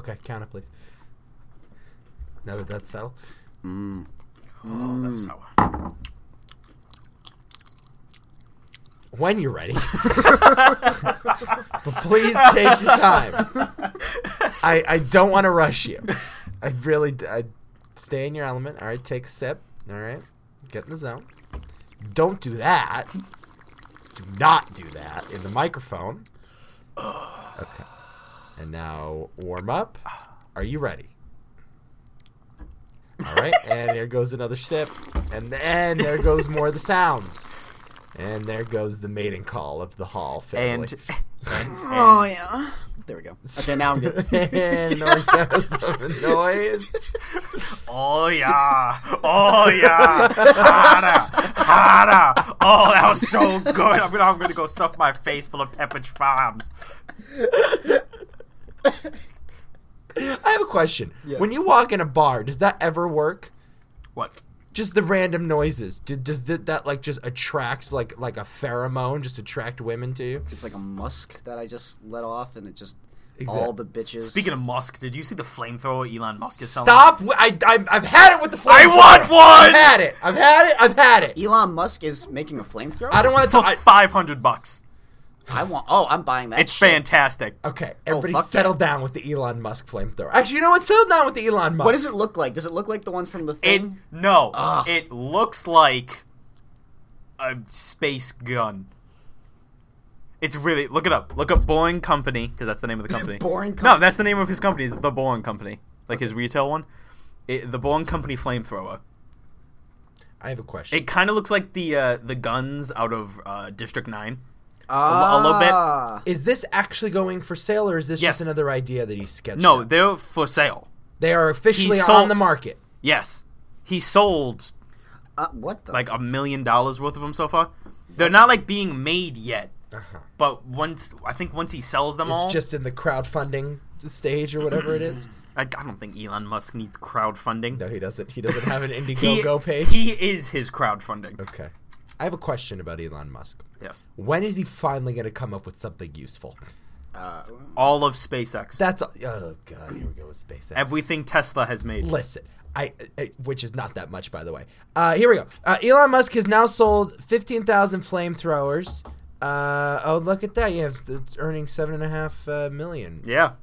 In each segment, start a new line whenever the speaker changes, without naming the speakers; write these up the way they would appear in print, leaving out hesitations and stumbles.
Okay, count it, please. Now that that's settled.
Oh, that's sour.
When you're ready. But please take your time. I don't want to rush you. I stay in your element. All right, take a sip. All right, get in the zone. Don't do that. Do not do that in the microphone. Okay. And now warm up. Are you ready? All right, and there goes another sip. And then there goes more of the sounds. And there goes the mating call of the Hall family.
Oh, yeah. There we go. Okay, now I'm good.
And there goes some noise.
Oh, yeah. Oh, yeah. Harder. Oh, that was so good. I'm gonna go stuff my face full of Pepperidge Farms.
I have a question.
Yeah.
When you walk in a bar, does that ever work?
What?
Just the random noises. Does that like just attract like a pheromone? Just attract women to you?
It's like a musk that I just let off, and it just
Exactly.
all the bitches.
Speaking of Musk, did you see the flamethrower Elon Musk is selling?
Stop! I've had it with the flamethrower.
I want one!
I've had it.
Elon Musk is making a flamethrower.
I don't want to
For
talk.
$500.
I'm buying that.
It's
shit.
fantastic.
Okay, everybody
fuck
settle down with the Elon Musk flamethrower. Actually, you know what? Settle down with the Elon Musk.
What does it look like? Does it look like the ones from the thing?
It looks like a space gun. It's really, look it up. Look up Boring Company, because that's the name of the company.
Boring Company?
No, that's the name of his company, is the Boring Company. Like his retail one. The Boring Company flamethrower.
I have a question.
It kind of looks like the guns out of District 9. A little bit.
Is this actually going for sale, or is this
Yes.
just another idea that he sketched
No,
out?
they're for sale.
They are officially
He sold-
on the market.
Yes. He sold
What the?
like $1 million worth of them so far. They're not like being made yet.
Uh-huh.
But once he sells them all,
It's just in the crowdfunding stage or whatever it is.
I don't think Elon Musk needs crowdfunding.
No, he doesn't. He doesn't have an Indiegogo page.
He is his crowdfunding.
Okay. I have a question about Elon Musk.
Yes.
When is he finally going to come up with something useful?
All of SpaceX.
That's oh god, here we go with SpaceX.
Everything Tesla has made.
Listen, which is not that much, by the way. Here we go. Elon Musk has now sold 15,000 flamethrowers. Look at that. Yeah, it's earning $7.5 million.
Yeah.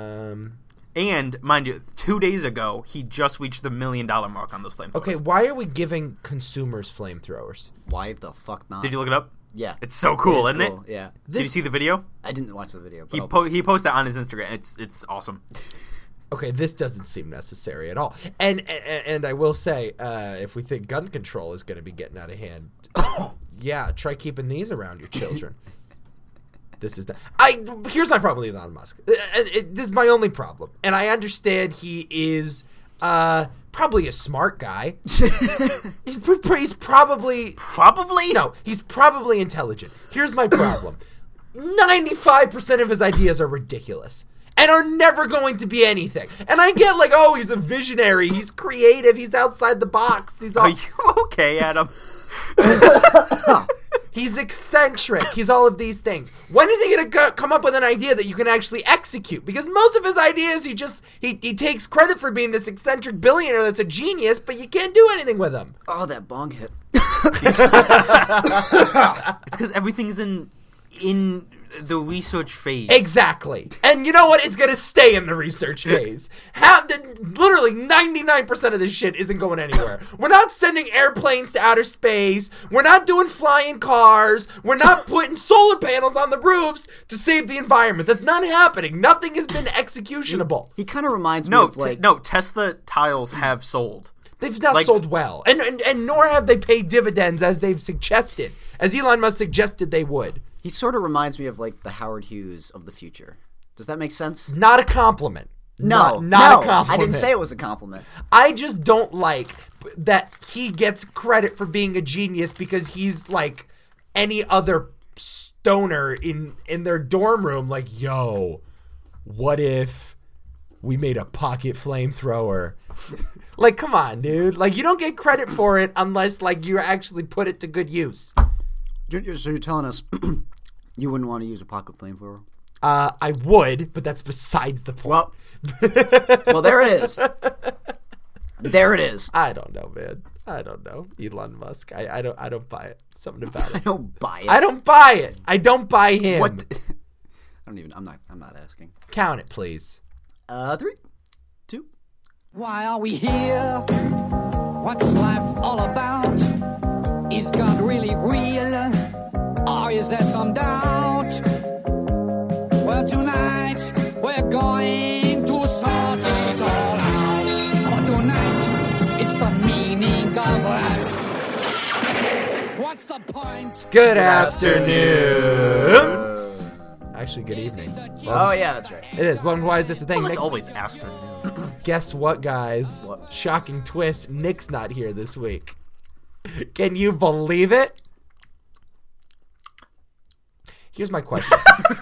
And
mind you, 2 days ago, he just reached the $1 million mark on those flamethrowers.
okay, why are we giving consumers flamethrowers?
Why the fuck not?
Did you look it up?
Yeah.
It's so cool,
It is
isn't
cool,
it?
Yeah.
Did you see the video?
I didn't watch the video. But
He posted that on his Instagram. It's awesome.
Okay, this doesn't seem necessary at all. And I will say, if we think gun control is going to be getting out of hand, yeah, try keeping these around your children. Here's my problem with Elon Musk. This is my only problem, and I understand he is probably a smart guy. He's probably no, he's probably intelligent. Here's my problem: 95% of his ideas are ridiculous and are never going to be anything. And I get like, oh, he's a visionary, he's creative, he's outside the box.
Are you okay, Adam?
He's eccentric. He's all of these things. When is he going to come up with an idea that you can actually execute? Because most of his ideas, he takes credit for being this eccentric billionaire that's a genius, but you can't do anything with him.
Oh, that bong hit.
It's because everything's in the research phase.
Exactly. And you know what? It's going to stay in the research phase. Literally 99% of this shit isn't going anywhere. We're not sending airplanes to outer space. We're not doing flying cars. We're not putting solar panels on the roofs to save the environment. That's not happening. Nothing has been executionable.
He kind of reminds me of like...
No, Tesla tiles have sold.
They've not sold well. And nor have they paid dividends as they've suggested. As Elon Musk suggested they would.
He sort of reminds me of like the Howard Hughes of the future. Does that make sense?
Not a compliment.
No,
not a compliment.
I didn't say it was a compliment.
I just don't like that he gets credit for being a genius because he's like any other stoner in their dorm room. Like, yo, what if we made a pocket flamethrower? Like, come on, dude. Like, you don't get credit for it unless like you actually put it to good use.
So you're telling us you wouldn't want to use a pocket flamethrower?
I would, but that's besides the point.
Well, there it is. There it is.
I don't know, man. I don't know. Elon Musk. I don't buy it. Something about
I
it.
don't buy it.
I don't buy it. I don't buy him.
What? I'm not asking.
Count it, please.
3, 2.
Why are we here? What's life all about? Is God really real? Or is there some doubt? Well, tonight we're going to sort it all out. For tonight, it's the meaning of life. What's the point?
Good afternoon. Actually, good evening.
Oh yeah, that's right.
It is. Well, why is this a thing?
Well, it's
Nick?
always afternoon.
Guess what, guys?
What?
Shocking twist. Nick's not here this week. Can you believe it? Here's my question.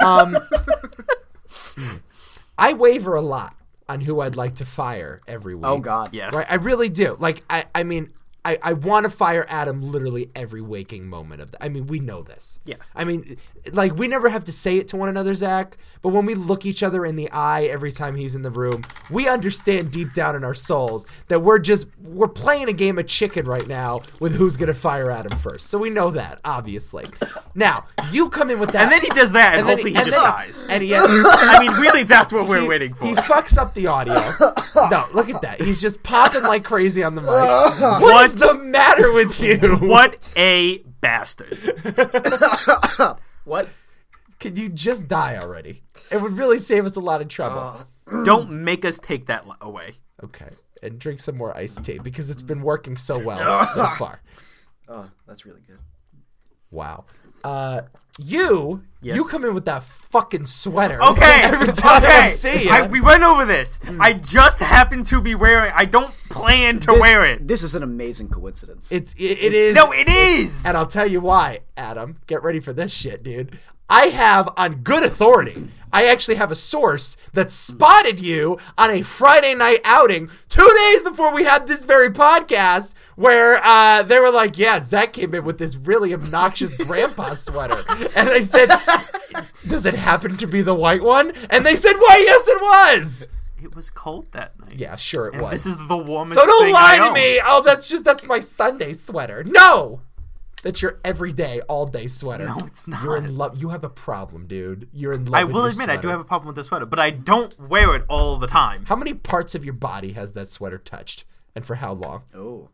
I waver a lot on who I'd like to fire every week.
Oh God.
Yes.
Right? I really do. Like, I mean, I want to fire Adam literally every waking moment of the. I mean, we know this.
Yeah.
I mean, like, we never have to say it to one another, Zach, but when we look each other in the eye every time he's in the room, we understand deep down in our souls that we're playing a game of chicken right now with who's going to fire Adam first. So we know that, obviously. Now, you come in with that.
And then he does that, and
then
hopefully he just dies.
And he
I mean, really, that's what we're waiting for.
He fucks up the audio. No, look at that. He's just popping like crazy on the mic. What
What?
is the matter with you?
What a bastard.
What?
Can you just die already? It would really save us a lot of trouble.
Don't make us take that away.
Okay. And drink some more iced tea because it's been working so well so far.
Oh, that's really good.
Wow. You come in with that fucking sweater.
Okay.
Every time I see you.
We went over this. I just happen to be wearing. I don't plan to wear it.
This is an amazing coincidence.
It is.
No, it is.
And I'll tell you why, Adam. Get ready for this shit, dude. I have, on good authority, I actually have a source that spotted you on a Friday night outing 2 days before we had this very podcast where they were like, yeah, Zach came in with this really obnoxious grandpa sweater. And I said, does it happen to be the white one? And they said, why, yes, it was.
It was cold that night.
Yeah, sure it
And
was.
this is the warmest
So don't
thing
lie
I
to
own.
me. Oh, that's my Sunday sweater. No! That's your everyday, all-day sweater.
No, it's not.
You're in love. You have a problem, dude. You're in love
I
with
will
your
admit, I do
sweater.
have a problem with this sweater, but I don't wear it all the time.
How many parts of your body has that sweater touched? And for how long?
Oh.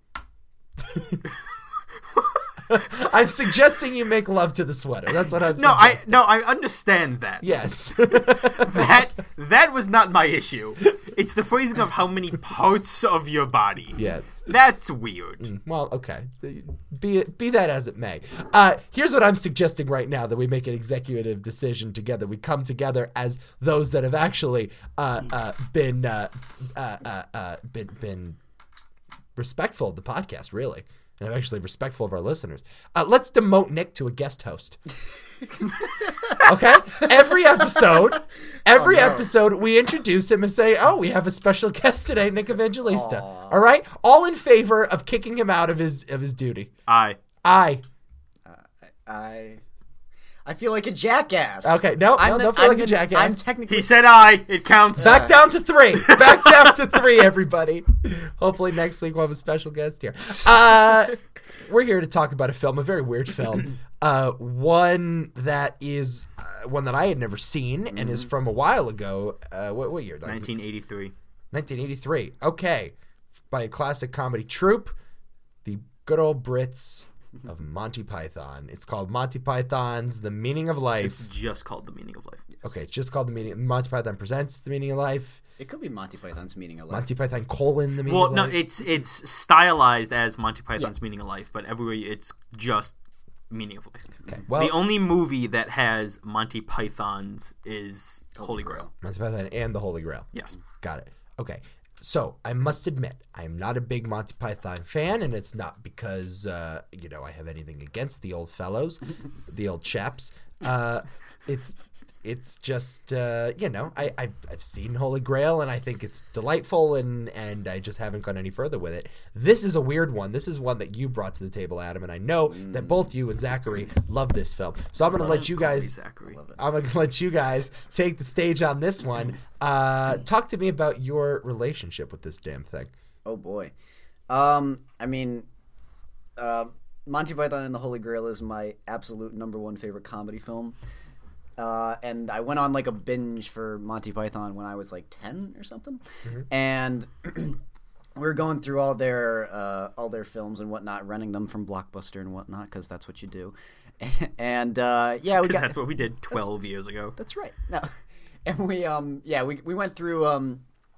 I'm suggesting you make love to the sweater. That's what I'm
No,
suggesting.
I understand that.
Yes.
That was not my issue. It's the phrasing of how many parts of your body.
Yes.
That's weird.
Well, okay. Be that as it may. Here's what I'm suggesting right now, that we make an executive decision together. We come together as those that have actually been respectful of the podcast, really. And I'm actually respectful of our listeners. Let's demote Nick to a guest host. Okay? Every episode, we introduce him and say, oh, we have a special guest today, Nick Evangelista. All right? All in favor of kicking him out of his duty.
I
I feel like a jackass.
Okay, no, don't feel like a jackass.
I'm technically.
He said I. It counts.
Back down to 3. Back down to 3, everybody. Hopefully next week we'll have a special guest here. We're here to talk about a film, a very weird film. One that is one that I had never seen and is from a while ago. What year?
1983.
1983. Okay. By a classic comedy troupe, the good old Brits of Monty Python. It's called Monty Python's The Meaning of Life.
Just called The Meaning of Life.
Okay, it's just called The Meaning. Monty Python Presents The Meaning of Life.
It could be Monty Python's Meaning of Life.
Monty Python : The Meaning
Well,
of
no,
Life.
it's stylized as Monty Python's Meaning of Life, but everywhere it's just Meaning of Life.
Okay, well,
The only movie that has Monty Python's is Holy Grail.
Monty Python and the Holy Grail.
Yes.
Got it. Okay. So I must admit, I'm not a big Monty Python fan, and it's not because I have anything against the old fellows, the old chaps. It's just I've seen Holy Grail and I think it's delightful and I just haven't gone any further with it. This is a weird one. This is one that you brought to the table, Adam, and I know that both you and Zachary love this film. So I'm gonna let you guys. I'm gonna let you guys take the stage on this one. Talk to me about your relationship with this damn thing.
Oh boy, Monty Python and the Holy Grail is my absolute number one favorite comedy film. And I went on like a binge for Monty Python when I was like 10 or something. Mm-hmm. And we were going through all their films and whatnot, renting them from Blockbuster and whatnot, because that's what you do. And
that's what we did 12 years ago.
That's right. No. And we went through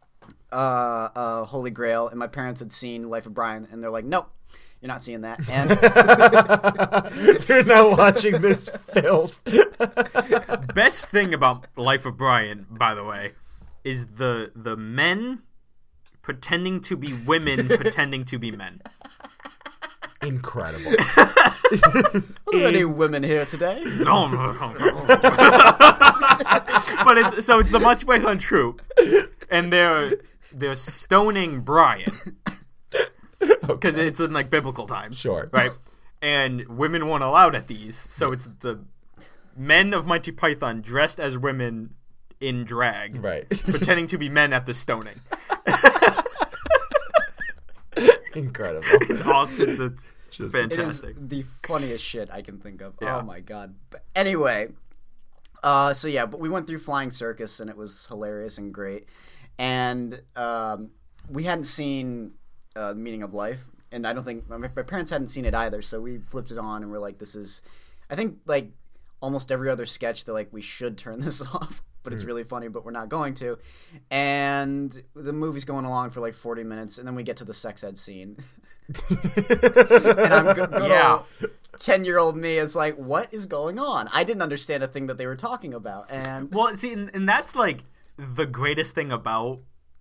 Holy Grail, and my parents had seen Life of Brian, and they're like, nope. You're not seeing that. And
you're not watching this filth.
Best thing about Life of Brian, by the way, is the men pretending to be women pretending to be men.
Incredible.
Are there any women here today?
No. But it's the Monty Python troupe, and they're stoning Brian. Because it's in like biblical times,
sure,
right? And women weren't allowed at these, so it's the men of Monty Python dressed as women in drag,
right?
Pretending to be men at the stoning.
Incredible!
It's awesome. It's just fantastic.
It is the funniest shit I can think of.
Yeah.
Oh my god! But anyway, but we went through Flying Circus, and it was hilarious and great. And we hadn't seen Meaning of Life, and I don't think my parents hadn't seen it either, so we flipped it on and we're like, this is, I think like almost every other sketch they're like, we should turn this off, but it's really funny, but we're not going to. And the movie's going along for like 40 minutes, and then we get to the sex ed scene. And I'm good 10-year-old me is like, what is going on? I didn't understand a thing that they were talking about. And
well, see, and that's like the greatest thing about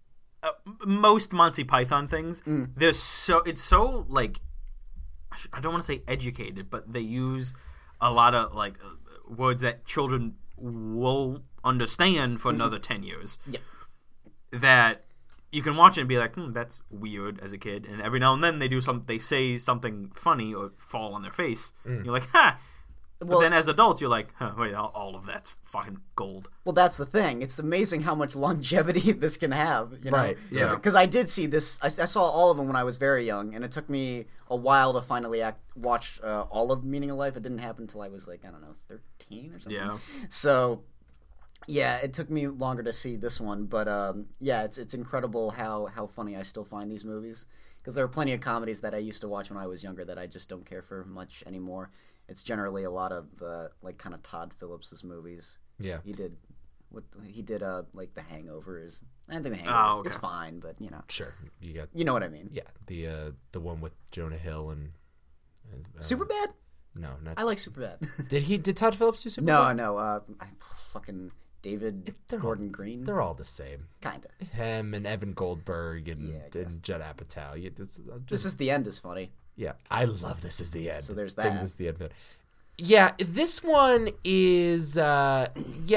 most Monty Python things. It's so like, I don't want to say educated, but they use a lot of like words that children will understand for another 10 years.
Yeah. That
you can watch it and be like, that's weird as a kid, and every now and then they say something funny or fall on their face. You're like, ha. But then as adults, you're like, wait, all of that's fucking gold.
Well, that's the thing. It's amazing how much longevity this can have. You know?
Right, yeah.
Because I did see this. I saw all of them when I was very young, and it took me a while to finally watch all of Meaning of Life. It didn't happen until I was like, I don't know, 13 or something.
Yeah.
So, yeah, it took me longer to see this one. But, it's incredible how funny I still find these movies. Because there are plenty of comedies that I used to watch when I was younger that I just don't care for much anymore. It's generally a lot of like kind of Todd Phillips's movies.
Yeah,
he did like The Hangover is. I think The Hangover it's fine, but
sure,
you know what I mean.
Yeah, the one with Jonah Hill and
Superbad.
No, not.
I like Superbad.
Did Todd Phillips do Superbad?
No. Fucking David Gordon Green.
They're all the same.
Kinda.
Him and Evan Goldberg and Judd Apatow.
This Is the End is funny.
Yeah, I love This Is the End.
So there's that.
This is the end. Yeah, this one is for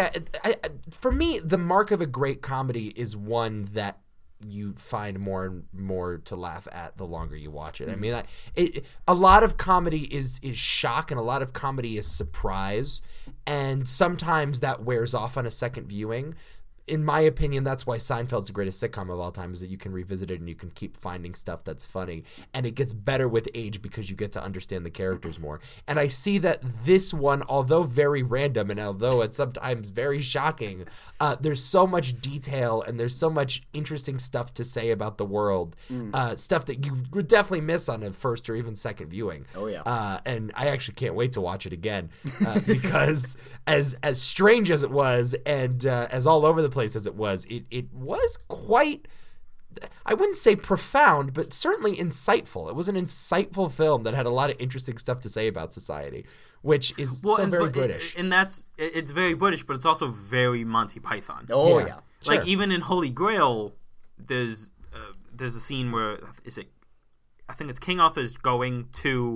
me, the mark of a great comedy is one that you find more and more to laugh at the longer you watch it. I mean, a lot of comedy is shock, and a lot of comedy is surprise, and sometimes that wears off on a second viewing. In my opinion, that's why Seinfeld's the greatest sitcom of all time, is that you can revisit it and you can keep finding stuff that's funny. And it gets better with age because you get to understand the characters more. And I see that this one, although very random and although it's sometimes very shocking, there's so much detail and there's so much interesting stuff to say about the world. Stuff that you would definitely miss on a first or even second viewing.
Oh, yeah.
And I actually can't wait to watch it again because as strange as it was and as all over the place as it was quite, I wouldn't say profound, but certainly insightful. It was an insightful film that had a lot of interesting stuff to say about society, which is very British.
And it's very British, but it's also very Monty Python.
Oh yeah.
Like even in Holy Grail, there's a scene where I think it's King Arthur's going to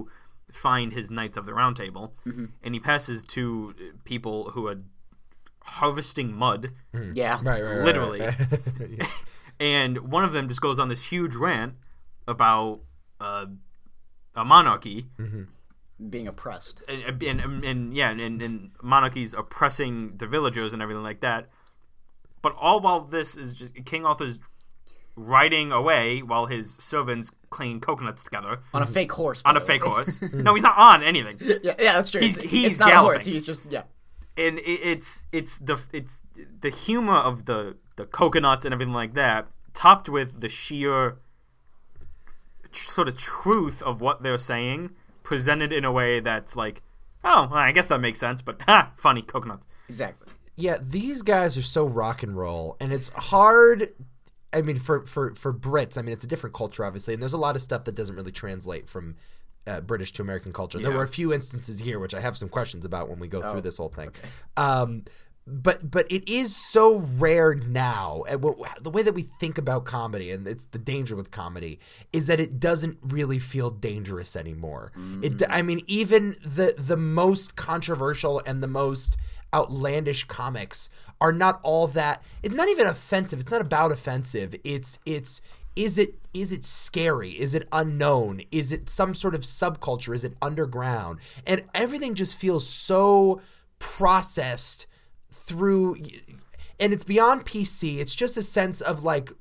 find his Knights of the Round Table, and he passes two people who are harvesting mud,
Yeah.
Right.
literally.
Yeah.
And one of them just goes on this huge rant about a monarchy,
Being oppressed.
and monarchies oppressing the villagers and everything like that. But all while this is just King Arthur's riding away while his servants clean coconuts together
On a fake horse.
on
by
a
the
fake
way.
horse. No, he's not on anything.
Yeah, that's true.
He's
it's not
galloping.
a horse. He's just
And it's the humor of the coconuts and everything like that, topped with the sheer sort of truth of what they're saying, presented in a way that's like, oh, well, I guess that makes sense, but funny coconuts.
exactly.
Yeah, these guys are so rock and roll, and it's hard. I mean, for Brits, I mean, it's a different culture, obviously, and there's a lot of stuff that doesn't really translate from British to American culture. There were a few instances here, which I have some questions about when we go through this whole thing. Okay. But it is so rare now. And the way that we think about comedy, and it's the danger with comedy, is that it doesn't really feel dangerous anymore. I mean, even the most controversial and the most outlandish comics are not all that. It's not even offensive. It's not about offensive. Is it scary? Is it unknown? Is it some sort of subculture? Is it underground? And everything just feels so processed through, and it's beyond PC. It's just a sense of like,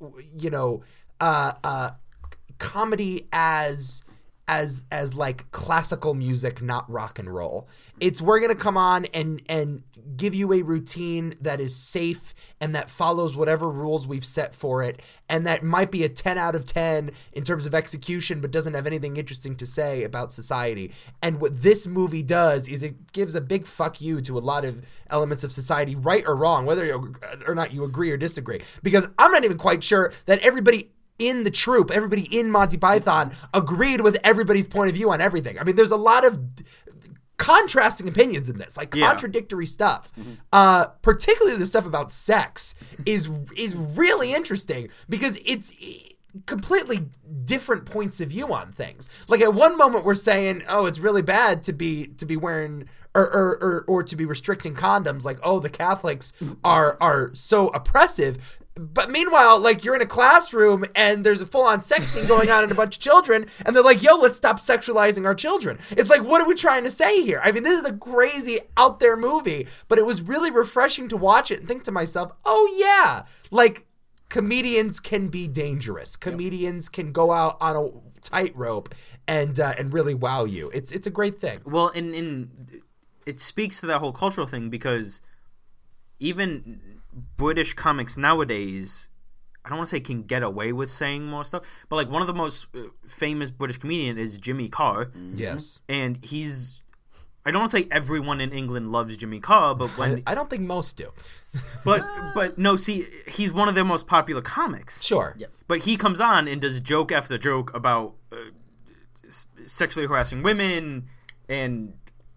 comedy as like classical music, not rock and roll. It's we're gonna come on and give you a routine that is safe and that follows whatever rules we've set for it, and that might be a 10 out of 10 in terms of execution, but doesn't have anything interesting to say about society. And what this movie does is it gives a big fuck you to a lot of elements of society, right or wrong, whether or not you agree or disagree. Because I'm not even quite sure that everybody in the troupe, everybody in Monty Python agreed with everybody's point of view on everything. I mean, there's a lot of contrasting opinions in this, like contradictory stuff. Particularly the stuff about sex is really interesting because it's completely different points of view on things. Like at one moment we're saying, oh, it's really bad to be wearing or to be restricting condoms. Like, oh, the Catholics are so oppressive. But meanwhile, like, you're in a classroom and there's a full-on sex scene going on in a bunch of children, and they're like, yo, let's stop sexualizing our children. It's like, what are we trying to say here? I mean, this is a crazy out there movie, but it was really refreshing to watch it and think to myself, oh yeah, like, comedians can be dangerous. Comedians can go out on a tightrope and really wow you. It's a great thing.
Well, in it speaks to that whole cultural thing, because even British comics nowadays, I don't want to say can get away with saying more stuff, but like one of the most famous British comedian is Jimmy Carr.
Yes.
And I don't want to say everyone in England loves Jimmy Carr, but when
I don't think most do.
but no, see, he's one of their most popular comics.
Sure.
Yep.
But he comes on and does joke after joke about sexually harassing women, and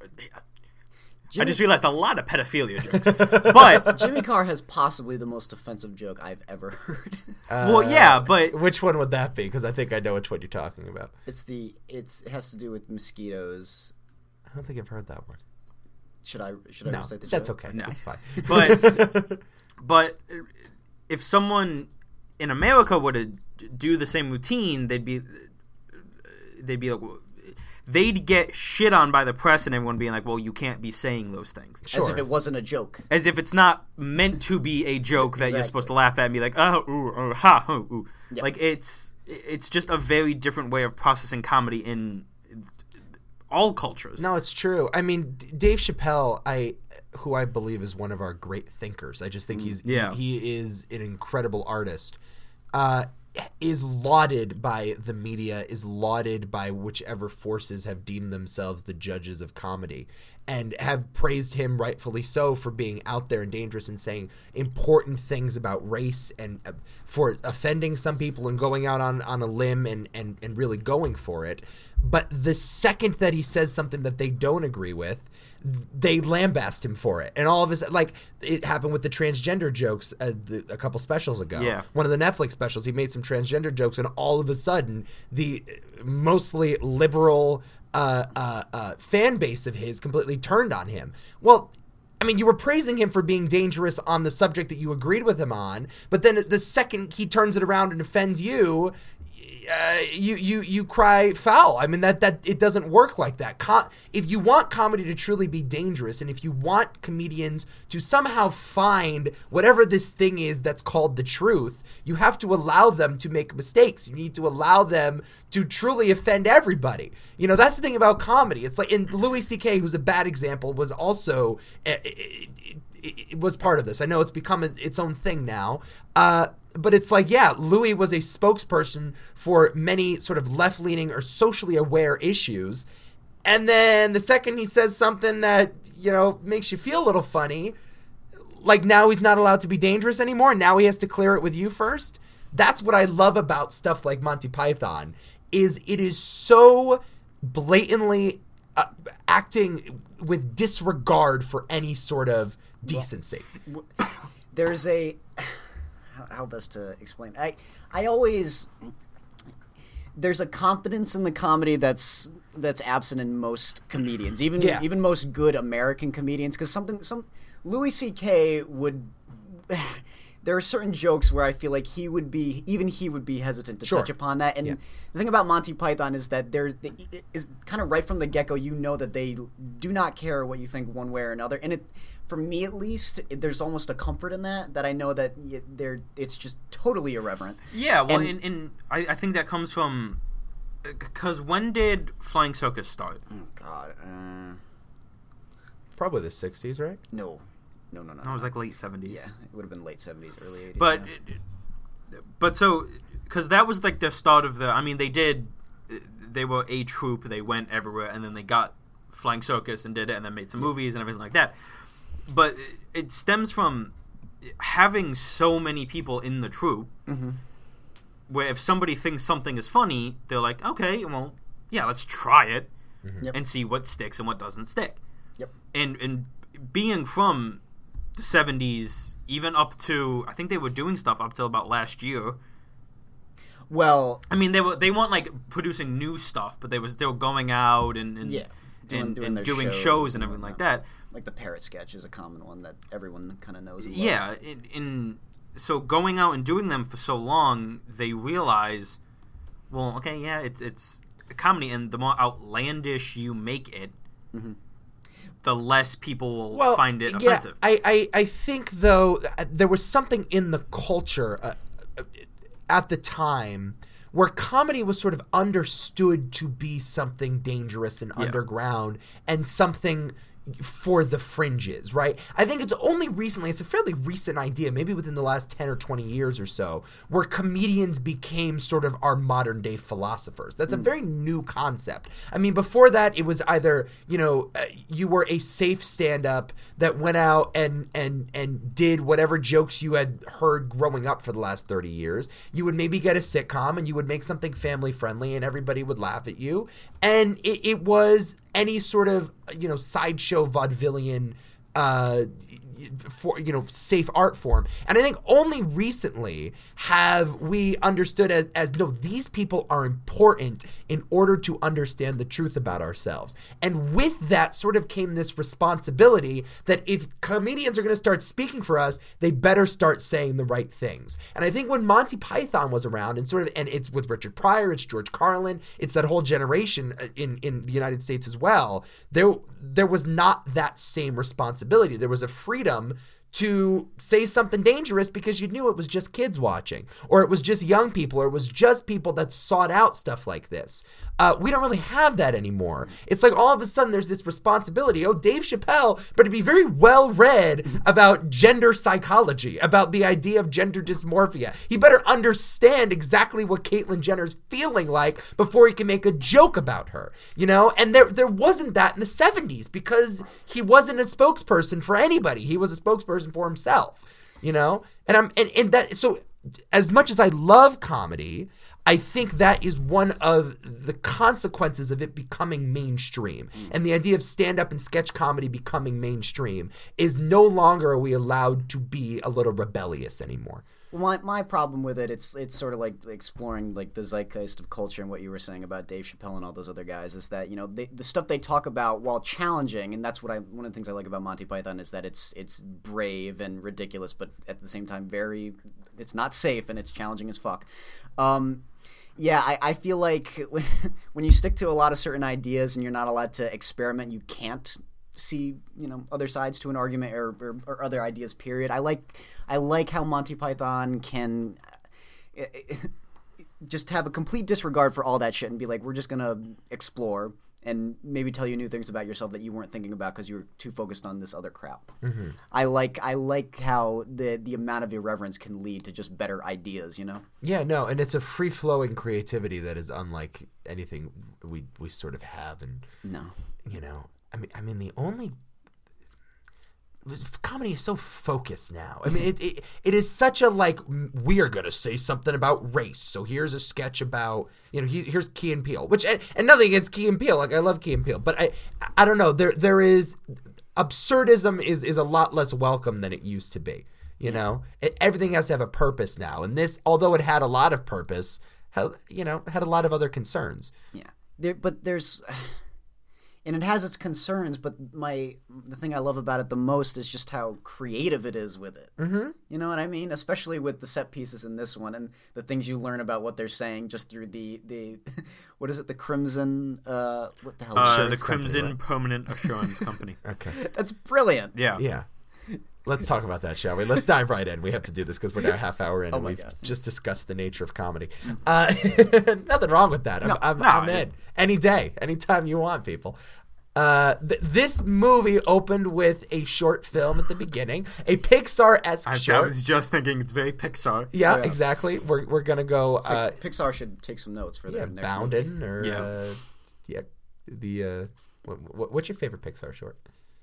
I just realized a lot of pedophilia jokes. But
Jimmy Carr has possibly the most offensive joke I've ever heard.
well, yeah, but
Which one would that be? Because I think I know which one you're talking about.
It has to do with mosquitoes.
I don't think I've heard that one.
Should I
No,
recite the joke?
that's okay.
No.
That's fine.
but if someone in America were to do the same routine, they'd be like, they'd get shit on by the press and everyone being like, well, you can't be saying those things.
As if it wasn't a joke.
As if it's not meant to be a joke that you're
Exactly.
supposed to laugh at and be like, oh, ooh, ha, ooh, ooh.
Yep.
Like, it's just a very different way of processing comedy in all cultures.
No, it's true. I mean, Dave Chappelle, who I believe is one of our great thinkers. I just think he is an incredible artist. Is lauded by the media, is lauded by whichever forces have deemed themselves the judges of comedy, and have praised him, rightfully so, for being out there and dangerous and saying important things about race, and for offending some people and going out on a limb and really going for it. But the second that he says something that they don't agree with, they lambast him for it. And all of his, like, it happened with the transgender jokes a couple specials ago.
Yeah.
One of the Netflix specials, he made some transgender jokes, and all of a sudden, the mostly liberal fan base of his completely turned on him. Well, I mean, you were praising him for being dangerous on the subject that you agreed with him on, but then the second he turns it around and offends you, you cry foul. I mean, that it doesn't work like that. If you want comedy to truly be dangerous, and if you want comedians to somehow find whatever this thing is that's called the truth, you have to allow them to make mistakes. You need to allow them to truly offend everybody. You know, that's the thing about comedy. It's like, in Louis C.K., who's a bad example, was also it was part of this. I know it's become its own thing now. But it's like, yeah, Louis was a spokesperson for many sort of left-leaning or socially aware issues. And then the second he says something that, you know, makes you feel a little funny, like now he's not allowed to be dangerous anymore. Now he has to clear it with you first. That's what I love about stuff like Monty Python, is it is so blatantly acting with disregard for any sort of decency.
There's a... How best to explain? I always, there's a confidence in the comedy that's absent in most comedians, even most good American comedians, because some Louis C.K. would. There are certain jokes where I feel like he would be hesitant to touch upon that. And the thing about Monty Python is that there is kind of right from the get-go, you know that they do not care what you think one way or another. And for me at least, there's almost a comfort in that I know that it's just totally irreverent.
Yeah, well, and I think that comes from, because when did Flying Circus start?
Oh, God.
Probably the 60s, right?
No. No,
it was like late 70s.
Yeah, it would have been late 70s, early 80s.
But,
yeah.
But so, because that was like the start of I mean, they were a troupe, they went everywhere, and then they got Flying Circus and did it, and then made some movies and everything like that. But it stems from having so many people in the troupe, where if somebody thinks something is funny, they're like, okay, well, yeah, let's try it and see what sticks and what doesn't stick.
Yep. And being from the 70s, even up to, I think they were doing stuff up till about last year. Well,
I mean, they weren't like producing new stuff, but they were still going out and doing shows and everything like that.
Like the Parrot sketch is a common one that everyone kind of knows.
Yeah, so going out and doing them for so long, they realize, well, okay, yeah, it's a comedy, and the more outlandish you make it, the less people will find it offensive.
I think, though, there was something in the culture at the time where comedy was sort of understood to be something dangerous and underground and something for the fringes, right? I think it's only recently, it's a fairly recent idea, maybe within the last 10 or 20 years or so, where comedians became sort of our modern day philosophers. That's a very new concept. I mean, before that, it was either, you were a safe stand-up that went out and did whatever jokes you had heard growing up for the last 30 years. You would maybe get a sitcom and you would make something family friendly and everybody would laugh at you. And it was any sort of, sideshow vaudevillian, safe art form. And I think only recently have we understood as no, these people are important in order to understand the truth about ourselves. And with that sort of came this responsibility that if comedians are going to start speaking for us, they better start saying the right things. And I think when Monty Python was around and it's with Richard Pryor, it's George Carlin, it's that whole generation in the United States as well, there was not that same responsibility. There was a freedom to say something dangerous because you knew it was just kids watching, or it was just young people, or it was just people that sought out stuff like this. We don't really have that anymore. It's like all of a sudden there's this responsibility. Oh, Dave Chappelle better be very well read about gender psychology, about the idea of gender dysmorphia. He better understand exactly what Caitlyn Jenner's feeling like before he can make a joke about her, And there wasn't that in the 70s because he wasn't a spokesperson for anybody. He was a spokesperson for himself, and that, so as much as I love comedy, I think that is one of the consequences of it becoming mainstream. And the idea of stand-up and sketch comedy becoming mainstream is no longer are we allowed to be a little rebellious anymore.
Well, my problem with it, it's sort of like exploring like the zeitgeist of culture and what you were saying about Dave Chappelle and all those other guys is that, you know, the stuff they talk about while challenging, and that's one of the things I like about Monty Python is that it's brave and ridiculous, but at the same time it's not safe and it's challenging as fuck. Yeah, I feel like when you stick to a lot of certain ideas and you're not allowed to experiment, you can't see, you know, other sides to an argument or other ideas, period. I like how Monty Python can just have a complete disregard for all that shit and be like, we're just going to explore and maybe tell you new things about yourself that you weren't thinking about because you were too focused on this other crap. Mm-hmm. I like how the amount of irreverence can lead to just better ideas, you know?
Yeah, no, and it's a free-flowing creativity that is unlike anything we sort of have. And
no,
you know, I mean, the only comedy is so focused now. I mean, it is such a like, we are gonna say something about race, so here's a sketch about, you know, here's Key and Peele, which and nothing against Key and Peele, like I love Key and Peele, but I don't know, there is absurdism is a lot less welcome than it used to be. You know, everything has to have a purpose now, and this, although it had a lot of purpose, had a lot of other concerns.
Yeah, but there's. And it has its concerns, but the thing I love about it the most is just how creative it is with it. Mm-hmm. You know what I mean? Especially with the set pieces in this one and the things you learn about what they're saying just through the what is it? The Crimson what the hell?
The Crimson Permanent Assurance Company.
Okay,
that's brilliant.
Yeah.
Let's talk about that, shall we? Let's dive right in. We have to do this because we're now a half hour in and we've just discussed the nature of comedy. Nothing wrong with that. I'm in. Any day, anytime you want, people. This movie opened with a short film at the beginning, a Pixar-esque short.
I was just thinking it's very Pixar.
Yeah, exactly. We're going to go...
Pixar should take some notes for their next
Boundin'
movie.
or... what's your favorite Pixar short?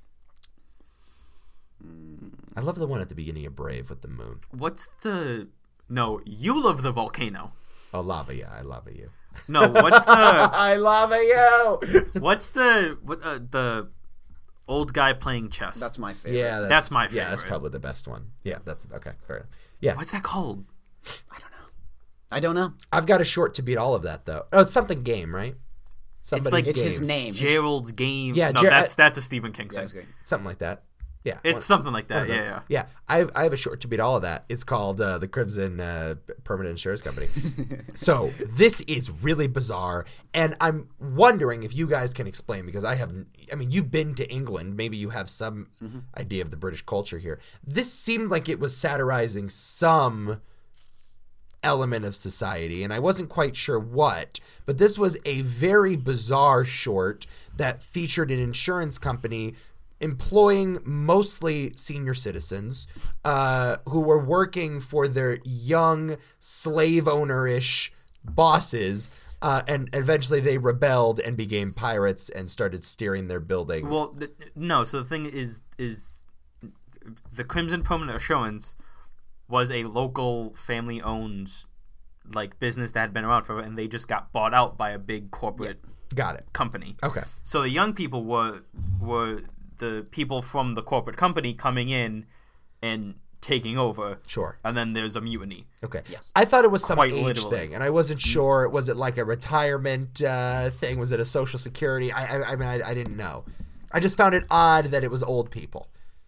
I love the one at the beginning of Brave with the moon.
No, you love the volcano.
Oh, Lava, yeah, I love you.
No, what's the...
I love you!
What's the old guy playing chess?
That's my favorite.
Yeah,
that's my favorite.
Yeah, that's probably the best one. Yeah, that's... Okay, fair enough. Yeah.
What's that called?
I don't know.
I've got a short to beat all of that, though. Oh, it's something game, right?
It's his name.
Gerald's Game.
Yeah,
no, that's a Stephen King thing.
Something like that. Yeah,
it's something like that. Yeah.
I have a short to beat all of that. It's called the Crimson Permanent Insurance Company. So this is really bizarre, and I'm wondering if you guys can explain, because I mean, you've been to England. Maybe you have some idea of the British culture here. This seemed like it was satirizing some element of society, and I wasn't quite sure what, but this was a very bizarre short that featured an insurance company employing mostly senior citizens who were working for their young slave owner-ish bosses, and eventually they rebelled and became pirates and started steering their building.
Well, no. So the thing is the Crimson Permanent Assurance was a local family-owned like business that had been around forever, and they just got bought out by a big corporate company.
Okay.
So the young people were the people from the corporate company coming in and taking over.
Sure.
And then there's a mutiny.
Okay.
Yes.
I thought it was some
Quite
age
literally.
thing, and I wasn't sure. Was it like a retirement thing? Was it a Social Security? I mean, I didn't know. I just found it odd that it was old people.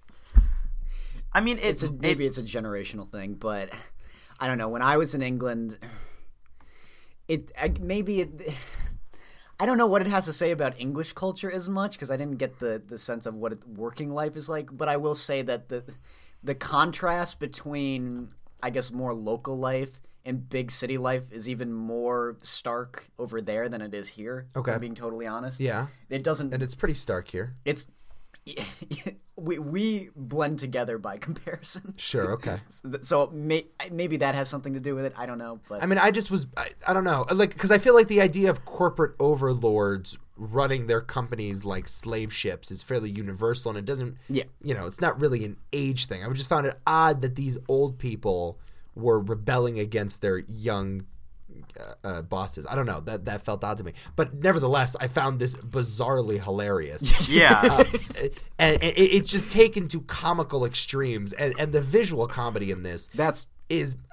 I mean, maybe it's a generational thing, but I don't know. When I was in England, I don't know what it has to say about English culture as much, because I didn't get the sense of what working life is like. But I will say that the contrast between, I guess, more local life and big city life is even more stark over there than it is here.
Okay.
If I'm being totally honest.
Yeah.
It doesn't.
And it's pretty stark here.
It's we blend together by comparison.
Sure. Okay.
So maybe that has something to do with it. I don't know. But
I mean, I don't know, like, because I feel like the idea of corporate overlords running their companies like slave ships is fairly universal, and it doesn't. Yeah. You know, it's not really an age thing. I just found it odd that these old people were rebelling against their young bosses. I don't know, that felt odd to me, but nevertheless I found this bizarrely hilarious. And it's just taken to comical extremes, and the visual comedy in this is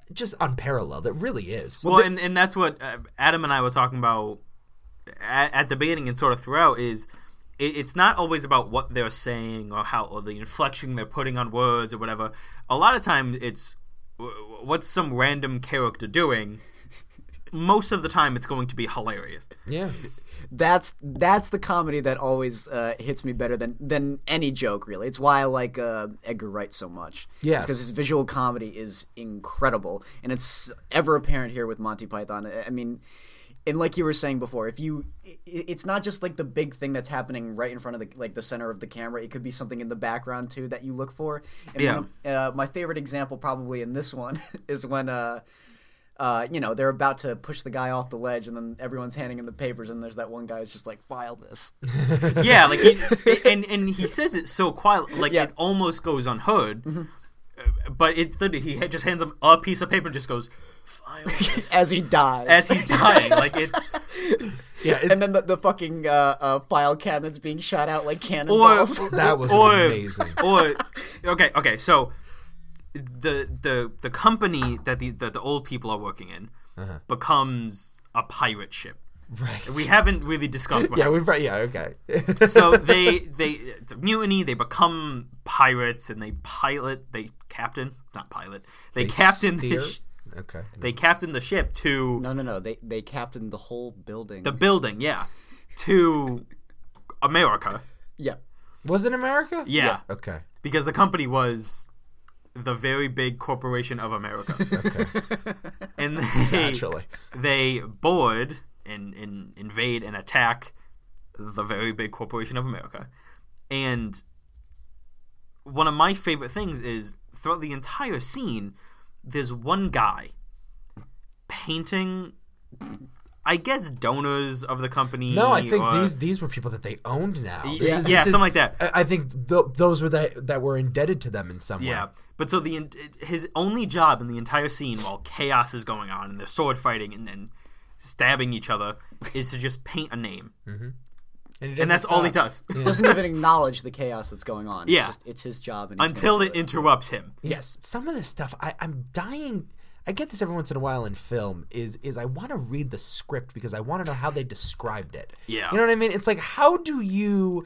just unparalleled. It really is.
Well, and that's what Adam and I were talking about at the beginning and sort of throughout is it's not always about what they're saying or the inflection they're putting on words or whatever. A lot of times it's what's some random character doing. Most of the time it's going to be hilarious.
Yeah.
That's the comedy that always hits me better than any joke, really. It's why I like Edgar Wright so much.
Yes.
Because his visual comedy is incredible, and it's ever apparent here with Monty Python. I mean, and like you were saying before, it's not just like the big thing that's happening right in front of the center of the camera. It could be something in the background too that you look for. And my favorite example probably in this one is when they're about to push the guy off the ledge, and then everyone's handing him the papers, and there's that one guy who's just like, file this.
Yeah, like and he says it so quiet, like it almost goes unheard. Mm-hmm. But he just hands him a piece of paper and just goes, file this.
As he dies.
As he's dying. Like, it's...
Yeah,
and then the fucking file cabinet's being shot out like cannonballs.
That was amazing.
Okay, so the company that the old people are working in becomes a pirate ship.
Right.
We haven't really discussed what happens.
Okay.
So it's a mutiny, they become pirates, and they captain the ship to...
No. They captained the whole building.
The building, yeah. To America.
Yeah.
Was it America?
Yeah.
Okay.
Because the company was the very big corporation of America.
Okay.
And
Naturally.
They board and invade and attack the very big corporation of America. And one of my favorite things is throughout the entire scene, there's one guy painting, I guess, donors of the company.
No, I think these were people that they owned now.
Something like that.
I think those were that were indebted to them in some way.
Yeah, but so his only job in the entire scene while chaos is going on and they're sword fighting and stabbing each other is to just paint a name.
Mm-hmm. And
that's all he does.
Yeah. Doesn't even acknowledge the chaos that's going on.
Yeah.
It's his job. And
until it interrupts him.
Yes. Some of this stuff, I'm dying... I get this every once in a while in film, is I want to read the script because I want to know how they described it.
Yeah.
You know what I mean? It's like, how do you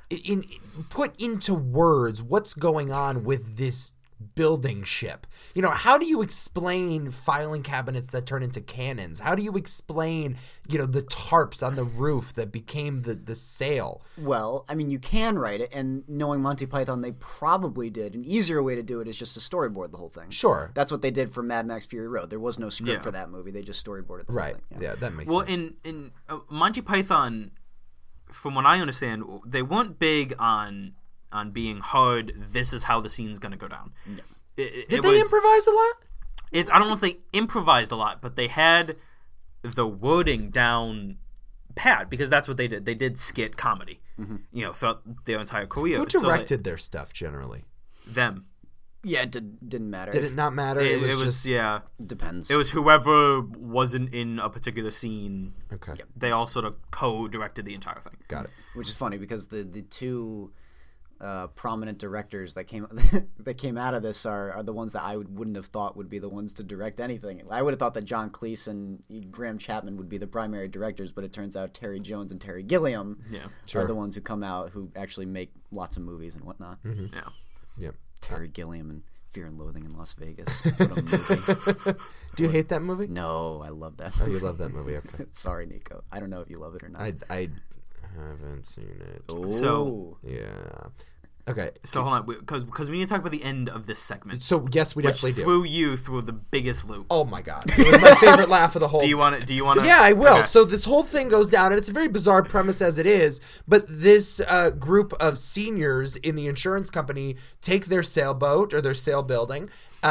put into words what's going on with this building ship? You know, how do you explain filing cabinets that turn into cannons? How do you explain, the tarps on the roof that became the sail?
Well, I mean, you can write it, and knowing Monty Python, they probably did. An easier way to do it is just to storyboard the whole thing.
Sure.
That's what they did for Mad Max Fury Road. There was no script for that movie. They just storyboarded the whole thing.
Yeah, that makes sense.
Well, in Monty Python, from what I understand, they weren't big on being hard, this is how the scene's going to go down.
Yeah.
Did they improvise a lot?
I don't know if they improvised a lot, but they had the wording down pat because that's what they did. They did skit comedy, throughout their entire career.
Who directed their stuff generally?
Them.
Yeah, it didn't matter.
Did it not matter?
It was
Depends.
It was whoever wasn't in a particular scene.
Okay.
Yep.
They all sort of co-directed the entire thing.
Got it.
Which is funny because the two prominent directors that came out of this are the ones that I wouldn't have thought would be the ones to direct anything. I would have thought that John Cleese and Graham Chapman would be the primary directors, but it turns out Terry Jones and Terry Gilliam are the ones who come out who actually make lots of movies and whatnot.
Mm-hmm.
Yeah.
Yep.
Terry Gilliam and Fear and Loathing in Las Vegas. What a movie.
Do you hate that movie?
No, I love that
Oh,
movie.
you love that movie. Okay.
Sorry, Nico. I don't know if you love it or not.
I haven't seen it.
Oh.
So-
Yeah. Okay.
So hold on, because we need to talk about the end of this segment.
So yes, we definitely do.
Threw you through the biggest loop.
Oh my god, it was my favorite laugh of the whole.
Do you want to?
Yeah, I will.
Okay.
So this whole thing goes down, and it's a very bizarre premise as it is. But this group of seniors in the insurance company take their sailboat or their sail building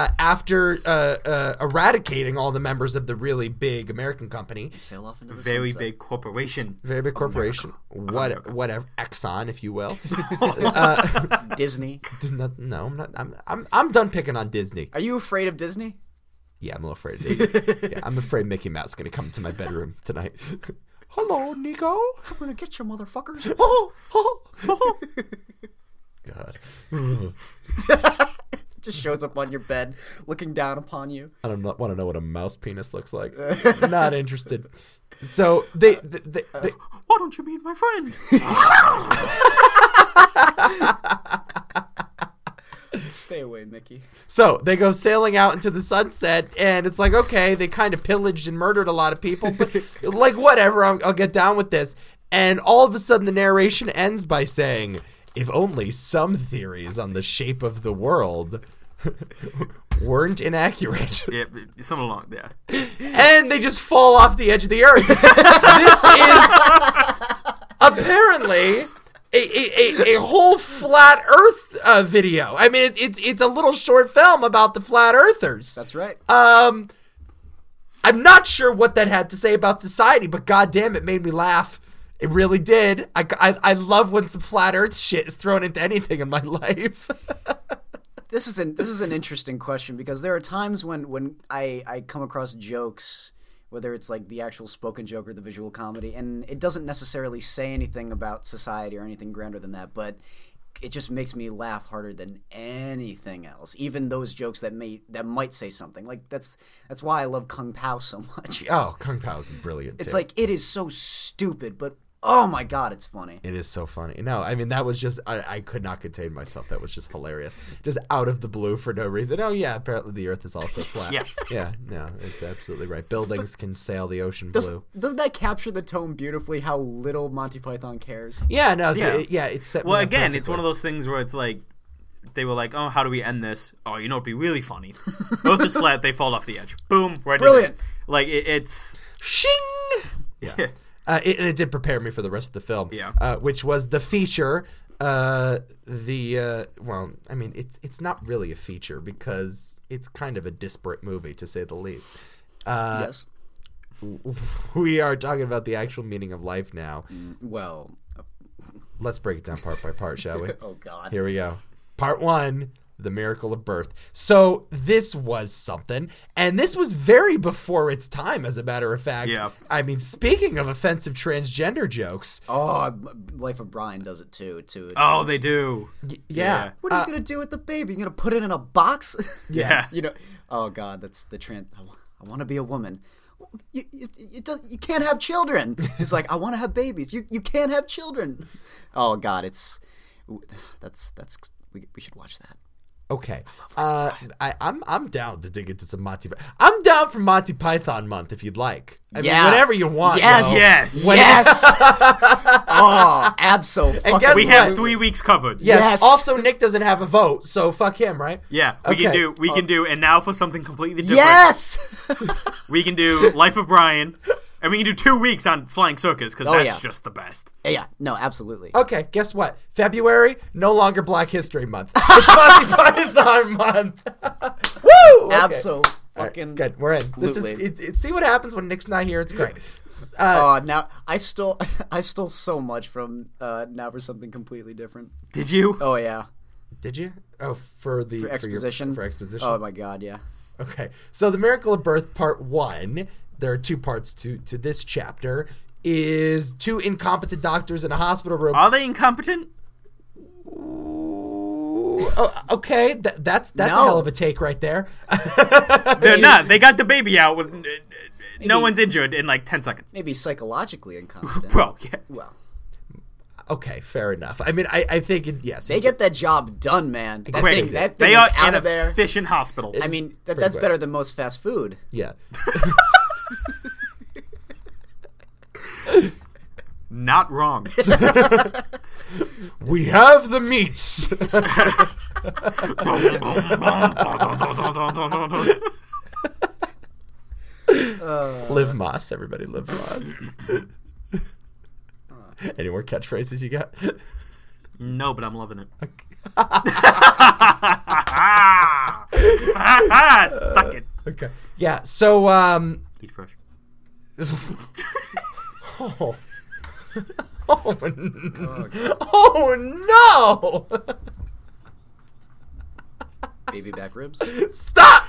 after eradicating all the members of the really big American company.
Sail off into the
Very
sunset.
big corporation.
Very big corporation. Whatever. Exxon, if you will.
Disney.
No, I'm not. I'm done picking on Disney.
Are you afraid of Disney?
Yeah, I'm a little afraid of Disney. Yeah, I'm afraid Mickey Mouse is going to come to my bedroom tonight. Hello, Nico.
I'm gonna get you, motherfuckers.
God.
Just shows up on your bed, looking down upon you.
I don't want to know what a mouse penis looks like. Not interested. So they
Why don't you meet my friend?
Stay away, Mickey.
So they go sailing out into the sunset, and it's like, okay, they kind of pillaged and murdered a lot of people, but like, whatever, I'll get down with this. And all of a sudden, the narration ends by saying, if only some theories on the shape of the world weren't inaccurate.
Yeah, something along there.
And they just fall off the edge of the earth. This is apparently a whole flat Earth video. I mean, it's a little short film about the flat earthers.
That's right.
I'm not sure what that had to say about society, but goddamn, it made me laugh. It really did. I love when some flat Earth shit is thrown into anything in my life.
This is an interesting question because there are times when I come across jokes, whether it's like the actual spoken joke or the visual comedy, and it doesn't necessarily say anything about society or anything grander than that, but it just makes me laugh harder than anything else. Even those jokes that might say something. Like that's why I love Kung Pao so much.
Oh, Kung Pao is brilliant.
It's
too.
like it is so stupid, but oh my god, it's funny.
It is so funny. No, I mean, that was just, I could not contain myself. That was just hilarious. Just out of the blue for no reason. Oh, yeah, apparently the Earth is also flat.
Yeah.
Yeah, no, it's absolutely right. Buildings can sail the ocean blue.
Doesn't that capture the tone beautifully, how little Monty Python cares?
Yeah, no,
Yeah.
it's set
Well,
me up
again, it's
perfectly.
one of those things where it's like, they were like, oh, how do we end this? Oh, you know, it'd be really funny. Earth is flat, they fall off the edge. Boom, right.
Brilliant.
Like, it's...
Shing! Yeah. And it did prepare me for the rest of the film,
Yeah.
Which was the feature. Well, I mean, it's not really a feature because it's kind of a disparate movie, to say the least.
Yes.
We are talking about the actual meaning of life now.
Well,
Let's break it down part by part, shall we?
oh god.
Here we go. Part 1, the miracle of birth. So this was something, and this was very before its time, as a matter of fact.
Yeah.
I mean, speaking of offensive transgender jokes,
Oh, Life of Brian does it too.
Oh, they do.
yeah.
What are you gonna do with the baby? You gonna put it in a box?
Yeah.
You know. Oh god, that's the I want to be a woman. You can't have children. It's like I want to have babies. You can't have children. Oh god, we should watch that.
Okay. I'm down to dig into some Monty. I'm down for Monty Python month if you'd like. I mean, whatever you want.
Yes.
yo.
Yes.
Yes. Oh, absolutely.
guess
We
what?
have 3 weeks covered.
Yes.
Yes.
Also, Nick doesn't have a vote, so fuck him, right?
Yeah, we can do, and now for something completely different.
Yes.
We can do Life of Brian, and we can do 2 weeks on Flying Circus, because that's
yeah.
just the best.
Yeah. No, absolutely.
Okay, guess what? February, no longer Black History Month. It's Monty Python month. Woo! Okay.
Absolutely.
All right,
Fucking
good. We're in. This is see what happens when Nick's not here. It's great.
now I stole so much from Now for Something Completely Different.
Did you?
Oh yeah.
Did you? Oh, for
Exposition.
For exposition.
Oh my god, yeah.
Okay. So the Miracle of Birth, Part 1. There are 2 parts to this chapter. Is 2 incompetent doctors in a hospital room.
Are they incompetent?
Oh, okay, that's a hell of a take right there.
They're not. They got the baby out with no one's injured in like 10 seconds.
Maybe psychologically incompetent.
Bro, yeah.
Well,
Okay, fair enough. I mean, I think yes.
they get that job done, man. That
Quick.
thing, that thing
They
is
are
out
an
of there.
efficient hospital.
I mean,
pretty
that's
quick.
better than most fast food.
Yeah.
Not wrong.
We have the meats. Live Moss, everybody. Live Moss. Any more catchphrases you got?
No, but I'm loving it. Suck it.
Okay. Yeah. So
Eat fresh.
Oh. Oh no!
Baby back ribs.
Stop!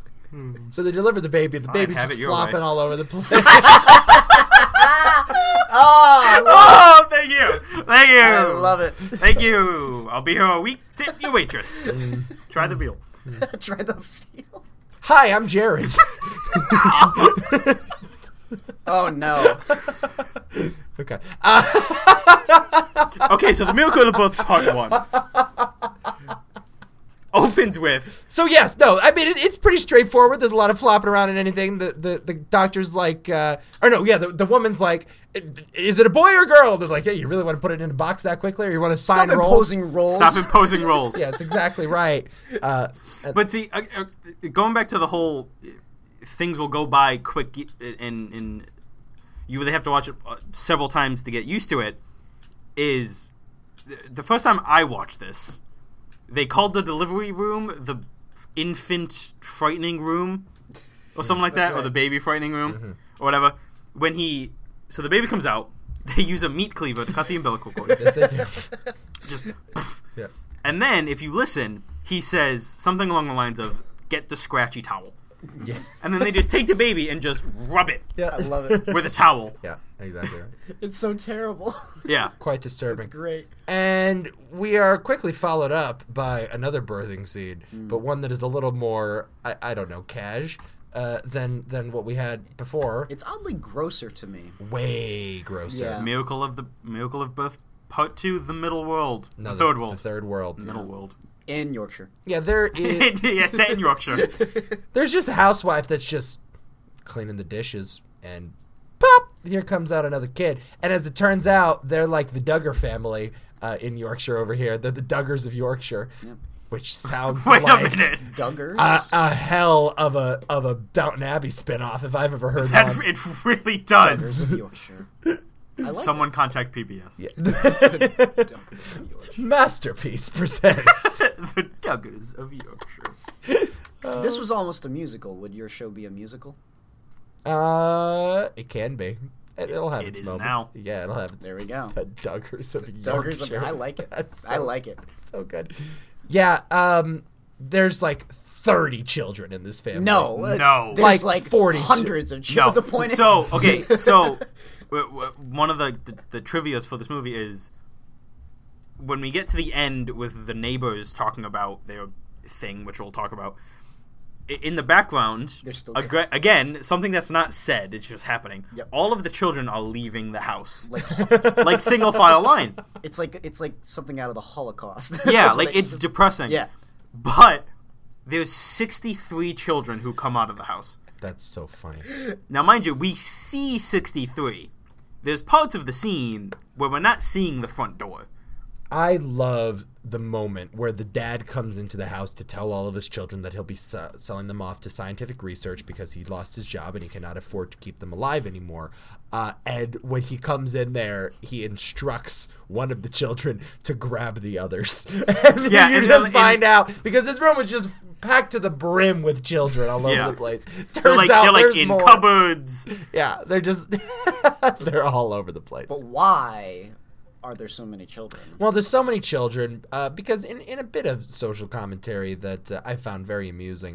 So they deliver the baby. The baby's
have
just
it your
flopping
way.
all over the place.
Oh, thank you. Thank you.
I love it.
Thank you. I'll be here a week. Tip your waitress. Try the veal.
Try the feel.
Hi, I'm Jared.
Oh no.
Okay.
Okay, so the Miracle in the Books Part 1 opens with...
So yes, no, I mean it's pretty straightforward. There's a lot of flopping around and anything. The doctor's like, the woman's like, is it a boy or a girl? They're like, hey, you really want to put it in a box that quickly, or you want to sign
Stop
rolls?
imposing roles.
Stop imposing roles.
Yeah, that's exactly right.
But see, going back to the whole things will go by quick, and you really have to watch it several times to get used to it, is the first time I watched this, they called the delivery room the infant frightening room or something like that,
right.
or the baby frightening room or whatever. So the baby comes out, they use a meat cleaver to cut the umbilical cord.
Yes, they do.
Just
Yeah.
And then, if you listen, he says something along the lines of, get the scratchy towel.
Yeah.
And then they just take the baby and just rub it
I love it.
with a towel.
Yeah, exactly right.
It's so terrible.
Yeah.
Quite disturbing.
It's great.
And we are quickly followed up by another birthing scene, but one that is a little more, I don't know, cash than what we had before.
It's oddly grosser to me.
Way grosser.
Yeah.
Miracle of Birth Part 2, The Middle World.
No,
the Third World.
The third world.
Middle World.
In Yorkshire.
Yeah, there is.
Yeah, set in Yorkshire.
There's just a housewife that's just cleaning the dishes, and pop! Here comes out another kid. And as it turns out, they're like the Duggar family in Yorkshire over here. They're the Duggars of Yorkshire, which sounds
Wait a
like
minute.
Duggars?
a hell of a Downton Abbey spinoff if I've ever heard
That,
one.
it really
Duggars
does.
of Yorkshire. I like
Someone contact PBS.
Duggars of Yorkshire.
Masterpiece presents.
The Duggars of Yorkshire.
This was almost a musical. Would your show be a musical?
It can be. It'll have
It
its
is
moments.
now.
Yeah, it'll have its
There we go.
the Duggars of
Duggars
Yorkshire.
of I like it.
That's
I like it.
so good. Yeah, there's like 30 children in this family.
No.
No.
There's
Like
like
40
hundreds of
No.
children. The point
So,
is...
okay, so one of the trivias for this movie is when we get to the end with the neighbors talking about their thing, which we'll talk about, in the background,
They're still
again, something that's not said, it's just happening.
Yep.
All of the children are leaving the house.
Like,
Like single file line.
it's like something out of the Holocaust.
Yeah,
That's what
like it's depressing.
Yeah.
But there's 63 children who come out of the house.
That's so funny.
Now, mind you, we see 63. There's parts of the scene where we're not seeing the front door.
I love the moment where the dad comes into the house to tell all of his children that he'll be selling them off to scientific research because he lost his job and he cannot afford to keep them alive anymore. And when he comes in there, he instructs one of the children to grab the others. And
Yeah,
you
and
just
then-
find out, because this room was just packed to the brim with children all over
Yeah.
the place.
They're
Turns
like,
out
they're like
there's
in
more.
cupboards.
Yeah, they're just they're all over the place.
But why are there so many children?
Well, there's so many children because in a bit of social commentary that I found very amusing,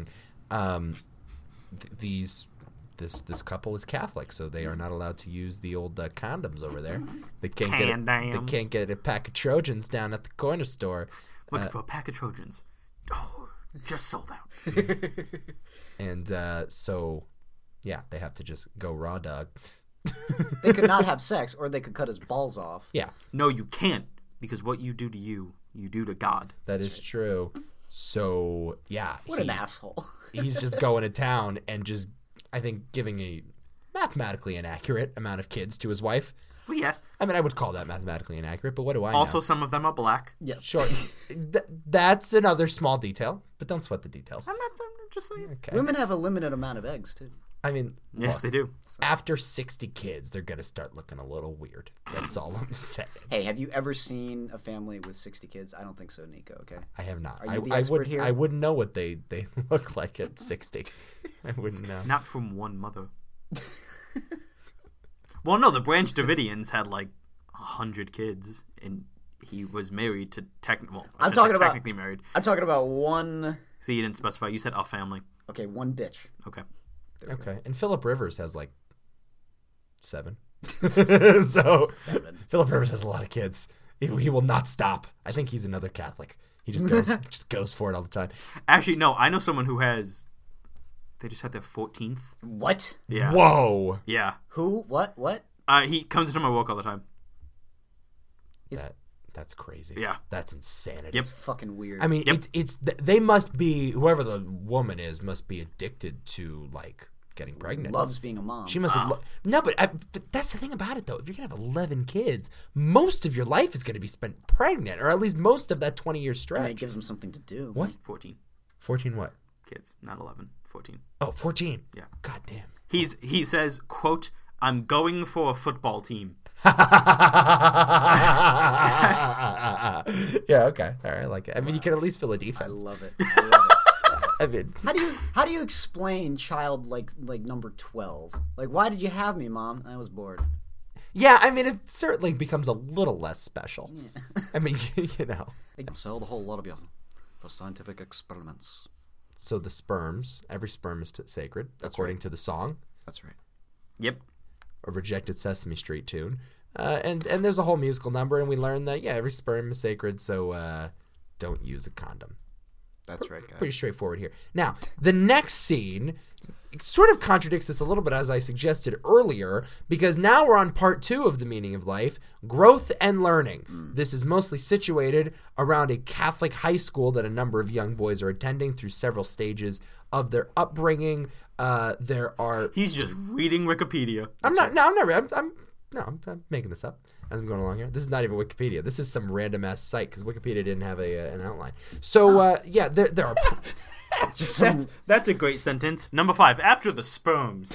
this couple is Catholic, so they are not allowed to use the old condoms over there. They can't get a pack of Trojans down at the corner store,
Looking for a pack of Trojans. Oh, just sold out.
and so yeah, they have to just go raw dog.
They could not have sex, or they could cut his balls off.
Yeah,
No, you can't, because what you do to you do to God.
that is true. So yeah,
What an asshole.
he's just going to town and just, I think, giving a mathematically inaccurate amount of kids to his wife.
Well, yes.
I mean, I would call that mathematically inaccurate, but what do I
Also,
know?
some of them are black.
Yes.
Sure. That's another small detail, but don't sweat the details.
I'm just saying.
Okay.
Women have a limited amount of eggs, too.
I mean,
Yes,
look,
they do.
after 60 kids, they're going to start looking a little weird. That's all I'm saying.
Hey, have you ever seen a family with 60 kids? I don't think so, Nico, okay?
I have not.
Are you the
I
expert
would,
here?
I wouldn't know what they look like at 60. I wouldn't know.
Not from one mother. Well, no, the Branch Davidians had like 100 kids, and he was married to
I'm talking about-
technically married.
I'm talking about one...
So you didn't specify. You said a family.
Okay, one bitch.
Okay.
Okay. And Philip Rivers has like 7. So
7.
Philip Rivers has a lot of kids. He will not stop. I think he's another Catholic. He just goes for it all the time.
Actually, no. I know someone who has. They just had their 14th.
What?
Yeah.
Whoa.
Yeah.
Who? What?
He comes into my work all the time.
That's crazy.
Yeah.
That's insanity.
Yep.
It's fucking weird.
I mean, they must be, whoever the woman is, must be addicted to, like, getting pregnant.
Loves being a mom.
She must have. No, but that's the thing about it, though. If you're going to have 11 kids, most of your life is going to be spent pregnant, or at least most of that 20-year stretch.
I mean, it gives them something to do.
What?
14
14 what?
kids, not 11. 14.
Oh, 14.
Yeah.
God damn.
He says, quote, "I'm going for a football team."
Yeah, okay. All right, I like it. I mean, you can at least fill a defense.
I love it. I love it.
I mean,
How do you explain child like number 12? Like, why did you have me, Mom? I was bored.
yeah, I mean, it certainly becomes a little less special. I mean, you know.
Sell the whole lot of you for scientific experiments.
So the sperms, every sperm is sacred, according to the song,
That's right.
Yep.
a rejected Sesame Street tune. And there's a whole musical number, and we learn that, yeah, every sperm is sacred, so don't use a condom.
That's right, guys.
Pretty straightforward here. Now, the next scene sort of contradicts this a little bit, as I suggested earlier, because now we're on part 2 of the meaning of life, growth and learning. This is mostly situated around a Catholic high school that a number of young boys are attending through several stages of their upbringing. There are...
He's just reading Wikipedia.
I'm making this up as I'm going along here. This is not even Wikipedia. This is some random ass site because Wikipedia didn't have an outline. So yeah, there are.
That's a great sentence. Number 5. After the sperms.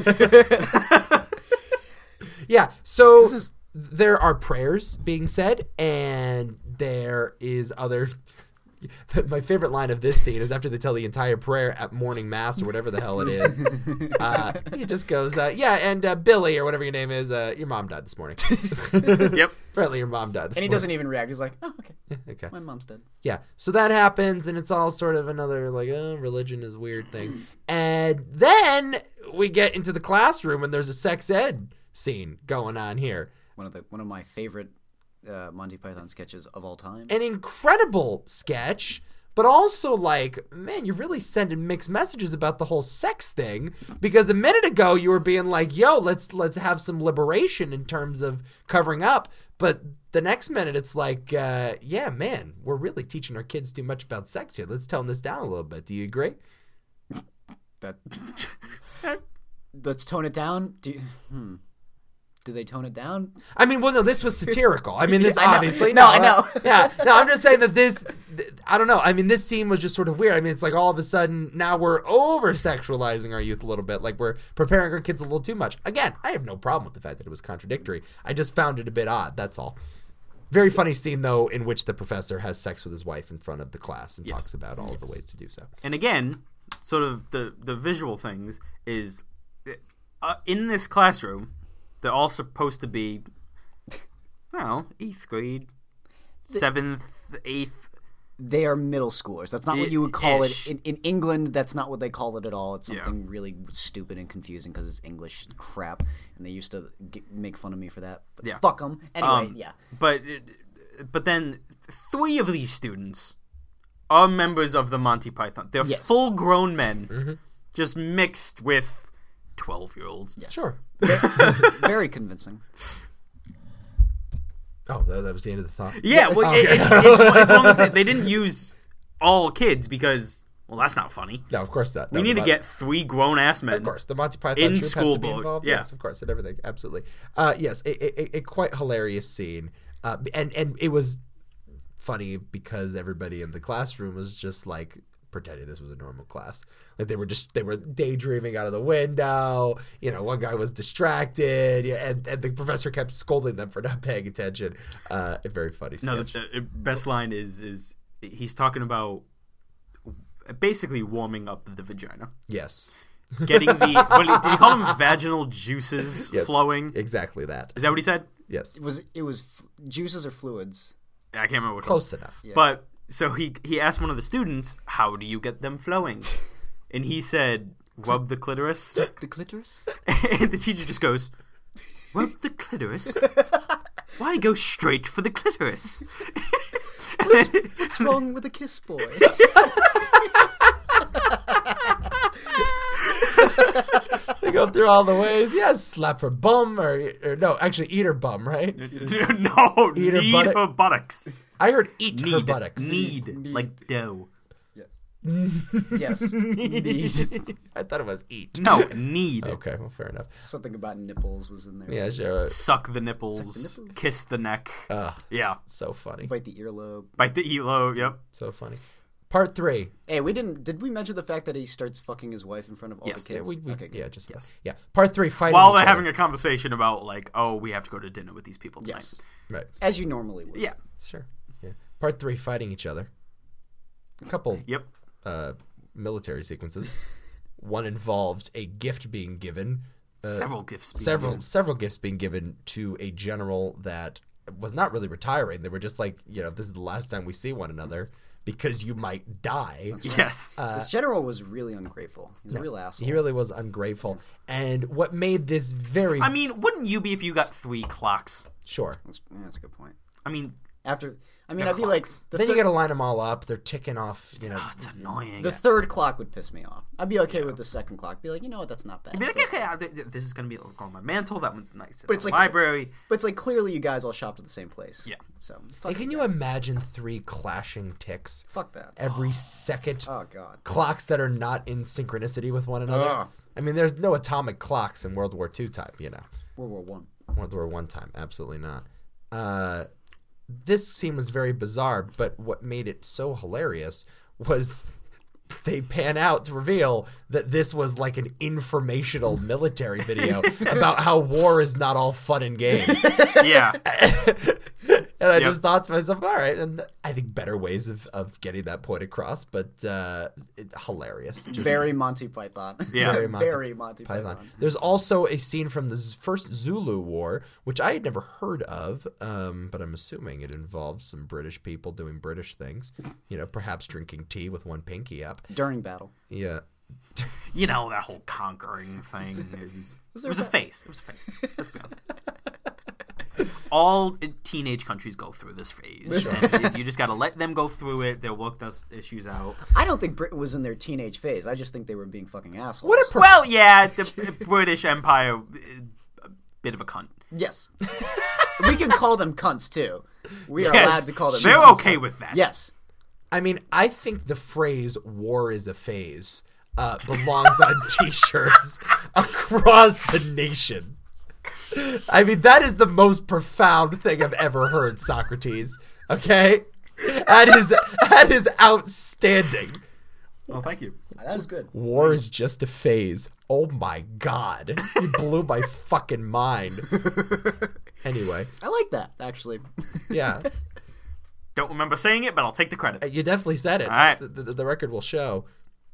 Yeah. So there are prayers being said, and there is other. My favorite line of this scene is after they tell the entire prayer at morning mass or whatever the hell it is. He just goes, yeah, and Billy or whatever your name is, your mom died this morning.
Yep.
Apparently your mom died this morning.
And he doesn't even react. He's like, oh, okay.
Okay.
My mom's dead.
Yeah. So that happens, and it's all sort of another, like, religion is a weird thing. And then we get into the classroom, and there's a sex ed scene going on here.
One of my favorite Monty Python sketches of all time.
An incredible sketch, but also like, man, you're really sending mixed messages about the whole sex thing, because a minute ago you were being like, yo, let's have some liberation in terms of covering up, but the next minute it's like, yeah, man, we're really teaching our kids too much about sex here. Let's tone this down a little bit. Do you agree?
Let's tone it down. Do they tone it down?
I mean, well, no, this was satirical. I mean, this
I know.
obviously.
No, I know.
Yeah, no, I'm just saying that this, I don't know. I mean, this scene was just sort of weird. I mean, it's like all of a sudden now we're over-sexualizing our youth a little bit. Like we're preparing our kids a little too much. Again, I have no problem with the fact that it was contradictory. I just found it a bit odd, that's all. Very funny scene, though, in which the professor has sex with his wife in front of the class and talks about all of the ways to do so.
And again, sort of the visual things is in this classroom, they're all supposed to be, well, 8th grade, 7th, 8th.
They are middle schoolers. That's not what you would call
Ish.
it. In England, that's not what they call it at all. It's something really stupid and confusing because it's English crap. And they used to make fun of me for that. But
Yeah.
fuck them. Anyway, yeah.
But then 3 of these students are members of the Monty Python. They're
Yes.
full-grown men, just mixed with 12-year-olds.
Yes.
Sure.
Very convincing.
Oh, that was the end of the thought.
Yeah, well,
Okay.
it's one of those, they didn't use all kids because, well, that's not funny.
No, of course not.
We need to get 3 grown-ass men.
Of course, the Monty Python
In
troupe
school
have to be
boat,
involved.
yeah.
Yes, of course, and everything. Absolutely. Yes, a quite hilarious scene. And it was funny because everybody in the classroom was just like pretending this was a normal class. Like they were daydreaming out of the window. You know, one guy was distracted, and the professor kept scolding them for not paying attention. A very funny sketch.
No, the best line is he's talking about basically warming up the vagina.
Yes.
Getting the did he call them vaginal juices
Yes.
flowing?
Exactly that.
Is that what he said?
Yes.
It was juices or fluids.
I can't remember which
Close
one.
enough.
Yeah.
But so he asked one of the students, "How do you get them flowing?" And he said, "Rub the clitoris."
The clitoris?
And the teacher just goes, Rub the clitoris? Why go straight for the clitoris?
What's wrong with a kiss boy?
They go through all the ways. Yeah, slap her bum or no, actually eat her bum, right?
No,
Eat her
need
buttock-
her buttocks.
I heard eat
Need.
her buttocks.
Need. Like dough.
Yes. Need.
I thought it was eat.
No, need.
Okay, well, fair enough.
Something about nipples was in there.
Yeah,
too.
sure.
Suck the nipples. Kiss the neck. Yeah.
So funny.
Bite the earlobe.
Bite the earlobe. Yep.
So funny. Part 3.
Hey, did we mention the fact that he starts fucking his wife in front of all
Yes.
the kids? Okay, good.
Yeah, just yeah. Part 3. Fighting
While
each
they're
other.
having a conversation about, like, oh, we have to go to dinner with these people tonight.
Yes.
Right.
As you normally would.
Yeah.
Sure. Yeah. Part 3. Fighting each other. A couple
Yep.
military sequences. One involved a gift being given.
Several gifts. being given.
Several gifts being given to a general that was not really retiring. They were just like, this is the last time we see one another because you might die.
Yes.
This general was really ungrateful. He's a real asshole.
He really was ungrateful. And what made this very
I mean, wouldn't you be if you got 3 clocks?
sure.
That's a good point.
I mean,
I'd be like,
Then you got to line them all up. They're ticking off,
it's annoying.
the third clock would piss me off. I'd be okay with the second clock. Be like, you know what, that's not bad.
Be like, okay, this is going to be on my mantle. That one's nice.
But it's
in
like-
the library.
But it's like clearly you guys all shopped at the same place.
Yeah.
So
Hey, can you imagine 3 clashing ticks
fuck that?
every second?
Oh god.
Clocks that are not in synchronicity with one another.
Ugh.
I mean, there's no atomic clocks in World War II time,
World War One.
World War I time, absolutely not. This scene was very bizarre, but what made it so hilarious was they pan out to reveal that this was like an informational military video about how war is not all fun and games.
Yeah.
And I just thought to myself, all right, and I think better ways of getting that point across, but hilarious. Just
Very Monty Python.
Yeah.
Very Monty Python.
There's also a scene from the first Zulu War, which I had never heard of, but I'm assuming it involves some British people doing British things. Perhaps drinking tea with one pinky up.
During battle.
Yeah.
You know, that whole conquering thing. It was a phase. It was a phase. Let's be honest. All teenage countries go through this phase. And you just got to let them go through it. They'll work those issues out.
I don't think Britain was in their teenage phase. I just think they were being fucking assholes.
Well, yeah, the British Empire, a bit of a cunt.
Yes. We can call them cunts too. We are
Yes,
allowed to call them
they're
cunts.
okay with that.
Yes.
I mean, I think the phrase "war is a phase" belongs on T-shirts across the nation. I mean, that is the most profound thing I've ever heard, Socrates. Okay? That is outstanding.
Well, thank you.
That was good.
War is just a phase. Oh my god. You blew my fucking mind. Anyway,
I like that, actually.
yeah.
Don't remember saying it, but I'll take the credit.
You definitely said it.
All right.
The record will show.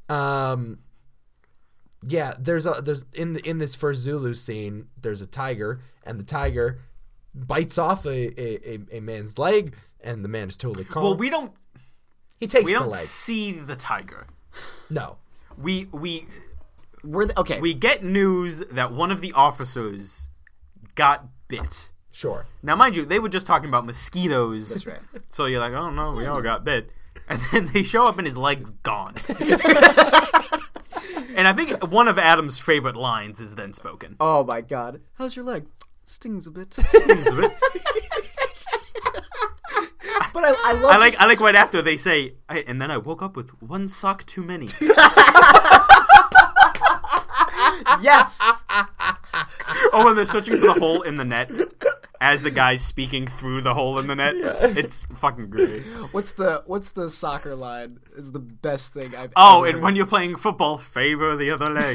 Yeah, there's in this first Zulu scene, there's a tiger, and the tiger bites off a man's leg, and the man is totally calm.
Well, we don't
he takes the
don't
leg.
see the tiger.
No.
We
Okay.
we get news that one of the officers got bit.
Sure.
Now, mind you, they were just talking about mosquitoes.
That's right.
So you're like, oh no, we all got bit. And then they show up and his leg's gone. And I think one of Adam's favorite lines is then spoken.
Oh my god. How's your leg? Stings a bit.
Stings a bit.
But I love
I like right after they say, and then I woke up with one sock too many.
Yes.
Oh, when they're searching for the hole in the net as the guy's speaking through the hole in the net. It's fucking great.
What's the soccer line? It's the best thing I've
Oh,
ever
and
heard.
when you're playing football, favor the other leg.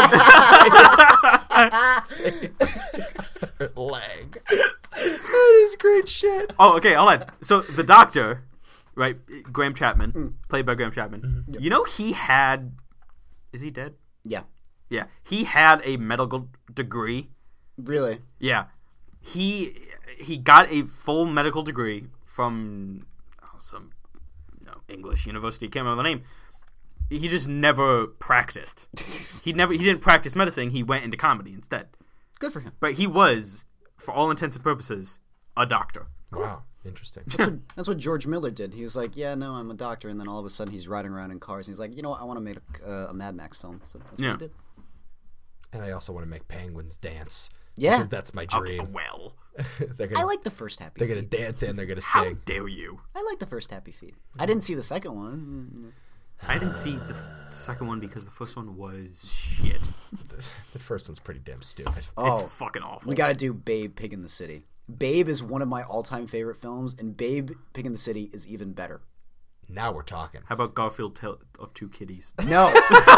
Leg. That is great shit.
Oh, okay, I'll add. So the doctor, right, Graham Chapman, played by Graham Chapman, you know he had... Is he dead?
Yeah.
Yeah. He had a medical degree.
Really?
Yeah. He got a full medical degree from some English university. Can't remember the name. He just never practiced. He didn't practice medicine. He went into comedy instead.
Good for him.
But he was for all intents and purposes, a doctor.
Wow, interesting.
That's what George Miller did. He was like, yeah, no, I'm a doctor. And then all of a sudden he's riding around in cars. And he's like, you know what? I want to make a Mad Max film. So that's what he did.
And I also want to make penguins dance.
Yeah.
Because that's my dream.
Okay, well,
I like the first Happy
They're
Feet.
going to dance and they're going to
how
sing.
dare you?
I like the first Happy Feet. I didn't see the second one.
I didn't see the second one because the first one was shit.
The first one's pretty damn stupid.
It's fucking awful.
We got to do Babe, Pig in the City. Babe is one of my all-time favorite films, and Babe, Pig in the City is even better.
Now we're talking.
How about Garfield Tale of Two Kitties?
No.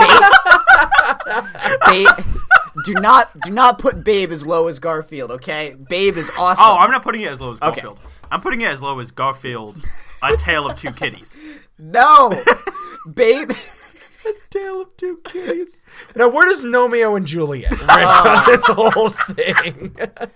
Babe, do not put Babe as low as Garfield, okay? Babe is awesome.
Oh, I'm not putting it as low as Garfield. I'm putting it as low as Garfield, A Tale of Two Kitties.
No. Babe.
Tale of Two Kitties. Now, where does Romeo and Juliet rank on this whole thing?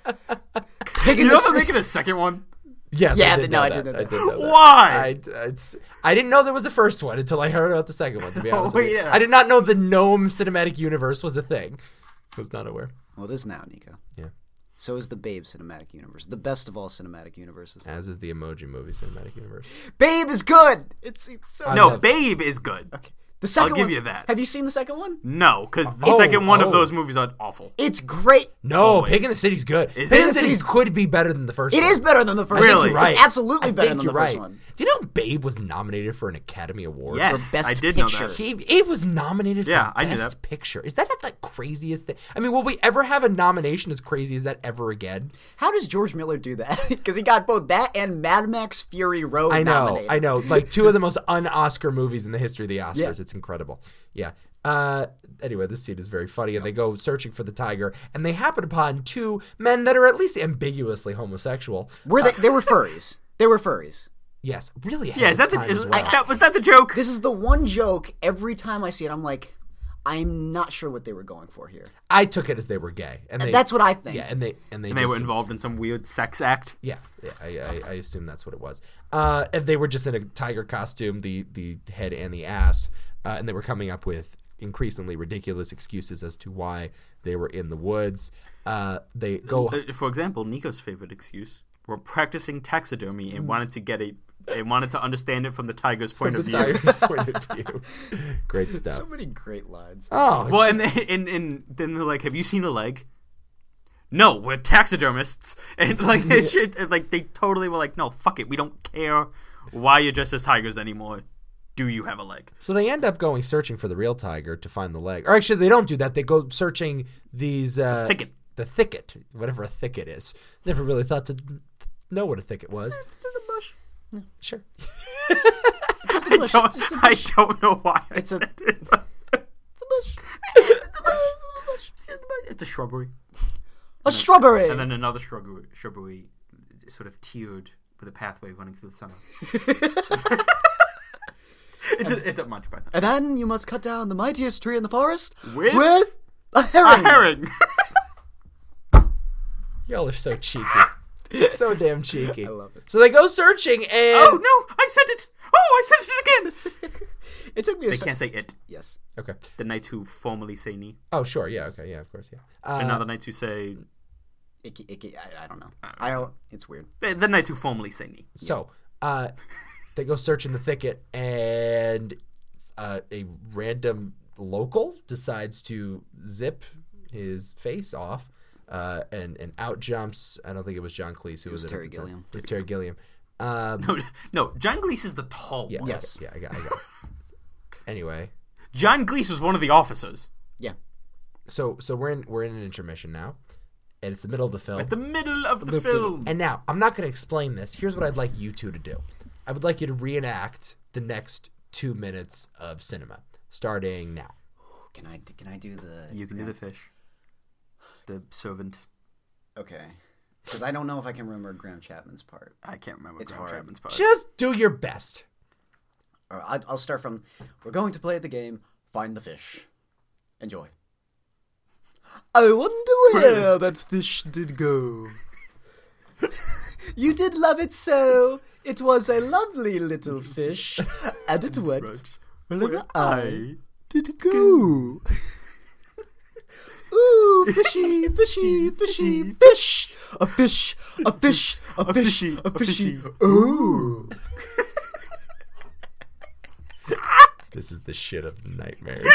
Pig in
You know
the
they're
City.
making a second one?
Yes,
Yeah,
I did
no,
know
I
that.
did know
I
that.
did know that.
Why?
I didn't know there was a first one until I heard about the second one, to be honest with you.
yeah.
I did not know the Gnome cinematic universe was a thing. Was not aware.
Well, it is now, Nico.
Yeah.
So is the Babe cinematic universe. The best of all cinematic universes.
As is the Emoji Movie cinematic universe.
Babe is good. It's so
No,
love-
Babe is good.
Okay. The second
give
one,
you that.
Have you seen the second one?
No, because the
Oh,
second one
oh.
of those movies are awful.
It's great.
No,
Always.
Pig in the City's good.
Is
Pig
it?
in the City could be better than the first
It
one.
is better than the first
Really?
one.
You're right.
It's absolutely
I
better
think
than the
you're
first
right.
one.
Do you know Babe was nominated for an Academy Award?
Yes,
Best
I did
Picture.
know that.
It was nominated
Yeah,
for
I knew
Best
that.
Picture. Is that not the craziest thing? I mean, will we ever have a nomination as crazy as that ever again?
How does George Miller do that? Because he got both that and Mad Max Fury Road nominated.
I know. Like two of the most un-Oscar movies in the history of the Oscars.
Yeah.
It's incredible. Yeah. Anyway, this scene is very funny, and they go searching for the tiger, and they happen upon two men that are at least ambiguously homosexual.
Were they were furries. They were furries.
Yes, really.
Yeah, is that the
as well.
was that the joke?
This is the one joke every time I see it, I'm like, I'm not sure what they were going for here.
I took it as they were gay, and they,
That's what I think.
Yeah, and they
They
just-
were involved in some weird sex act.
Yeah, I assume that's what it was. And they were just in a tiger costume, the head and the ass, and they were coming up with increasingly ridiculous excuses as to why they were in the woods. They go.
For example, Nico's favorite excuse: we're practicing taxidermy and wanted to understand it from the tiger's point of
the
view.
tiger's point of view. Great stuff.
So many great lines.
Oh,
Well, and then they're like, "Have you seen a leg?" No, we're taxidermists, and like they totally were like, "No, fuck it, we don't care why you're dressed as tigers anymore. Do you have a leg?"
so they end up going searching for the real tiger to find the leg. Or actually, they don't do that. They go searching these
Thicket.
the thicket, whatever a thicket is. Never really thought to know what a thicket was.
It's in the bush.
Sure.
I don't know why.
It's a-
said it.
It's a bush.
It's a shrubbery.
A strawberry.
And then another shrubbery sort of tiered with a pathway running through the center. It's a Monty Python.
And then you must cut down the mightiest tree in the forest
With
a
a
herring.
herring.
Y'all are so cheeky. So damn cheeky. I
love it.
So they go searching and
Oh no! I said it. Oh, I said it again.
It took me a
They
second.
can't say it.
Yes.
Okay.
The knights who formally say ni,
Oh sure, yeah, okay, yeah, of course, yeah.
and now the knights who say
Icky. I don't know. It's weird.
the knights who formally say ni.
So, they go search in the thicket, and a random local decides to zip his face off, and out jumps. I don't think it was John Cleese who was it.
Terry
at the time.
Gilliam.
It was Terry Gilliam.
No, John Gleese is the tall one.
Yes.
Yeah, I got it. Anyway,
John Gleese was one of the officers.
Yeah.
so we're in an intermission now, and it's the middle of the film.
At the middle of the film.
And now, I'm not going to explain this. Here's what I'd like you two to do. I would like you to reenact the next 2 minutes of cinema, starting now.
Can I do the?
You can do the fish. The servant.
Okay. Because I don't know if I can remember Graham Chapman's part.
I can't remember
It's
Graham
hard.
Chapman's part.
Just do your best.
All right, I'll start from. We're going to play the game. Find the fish. Enjoy. I wonder where that fish did go. You did love it so. It was a lovely little fish, and it went wherever I did go. Ooh, fishy, fishy, fishy, fish. a fish, a fish, a fish,
fishy,
a
a
fishy.
fishy.
Ooh.
This is the shit of nightmares.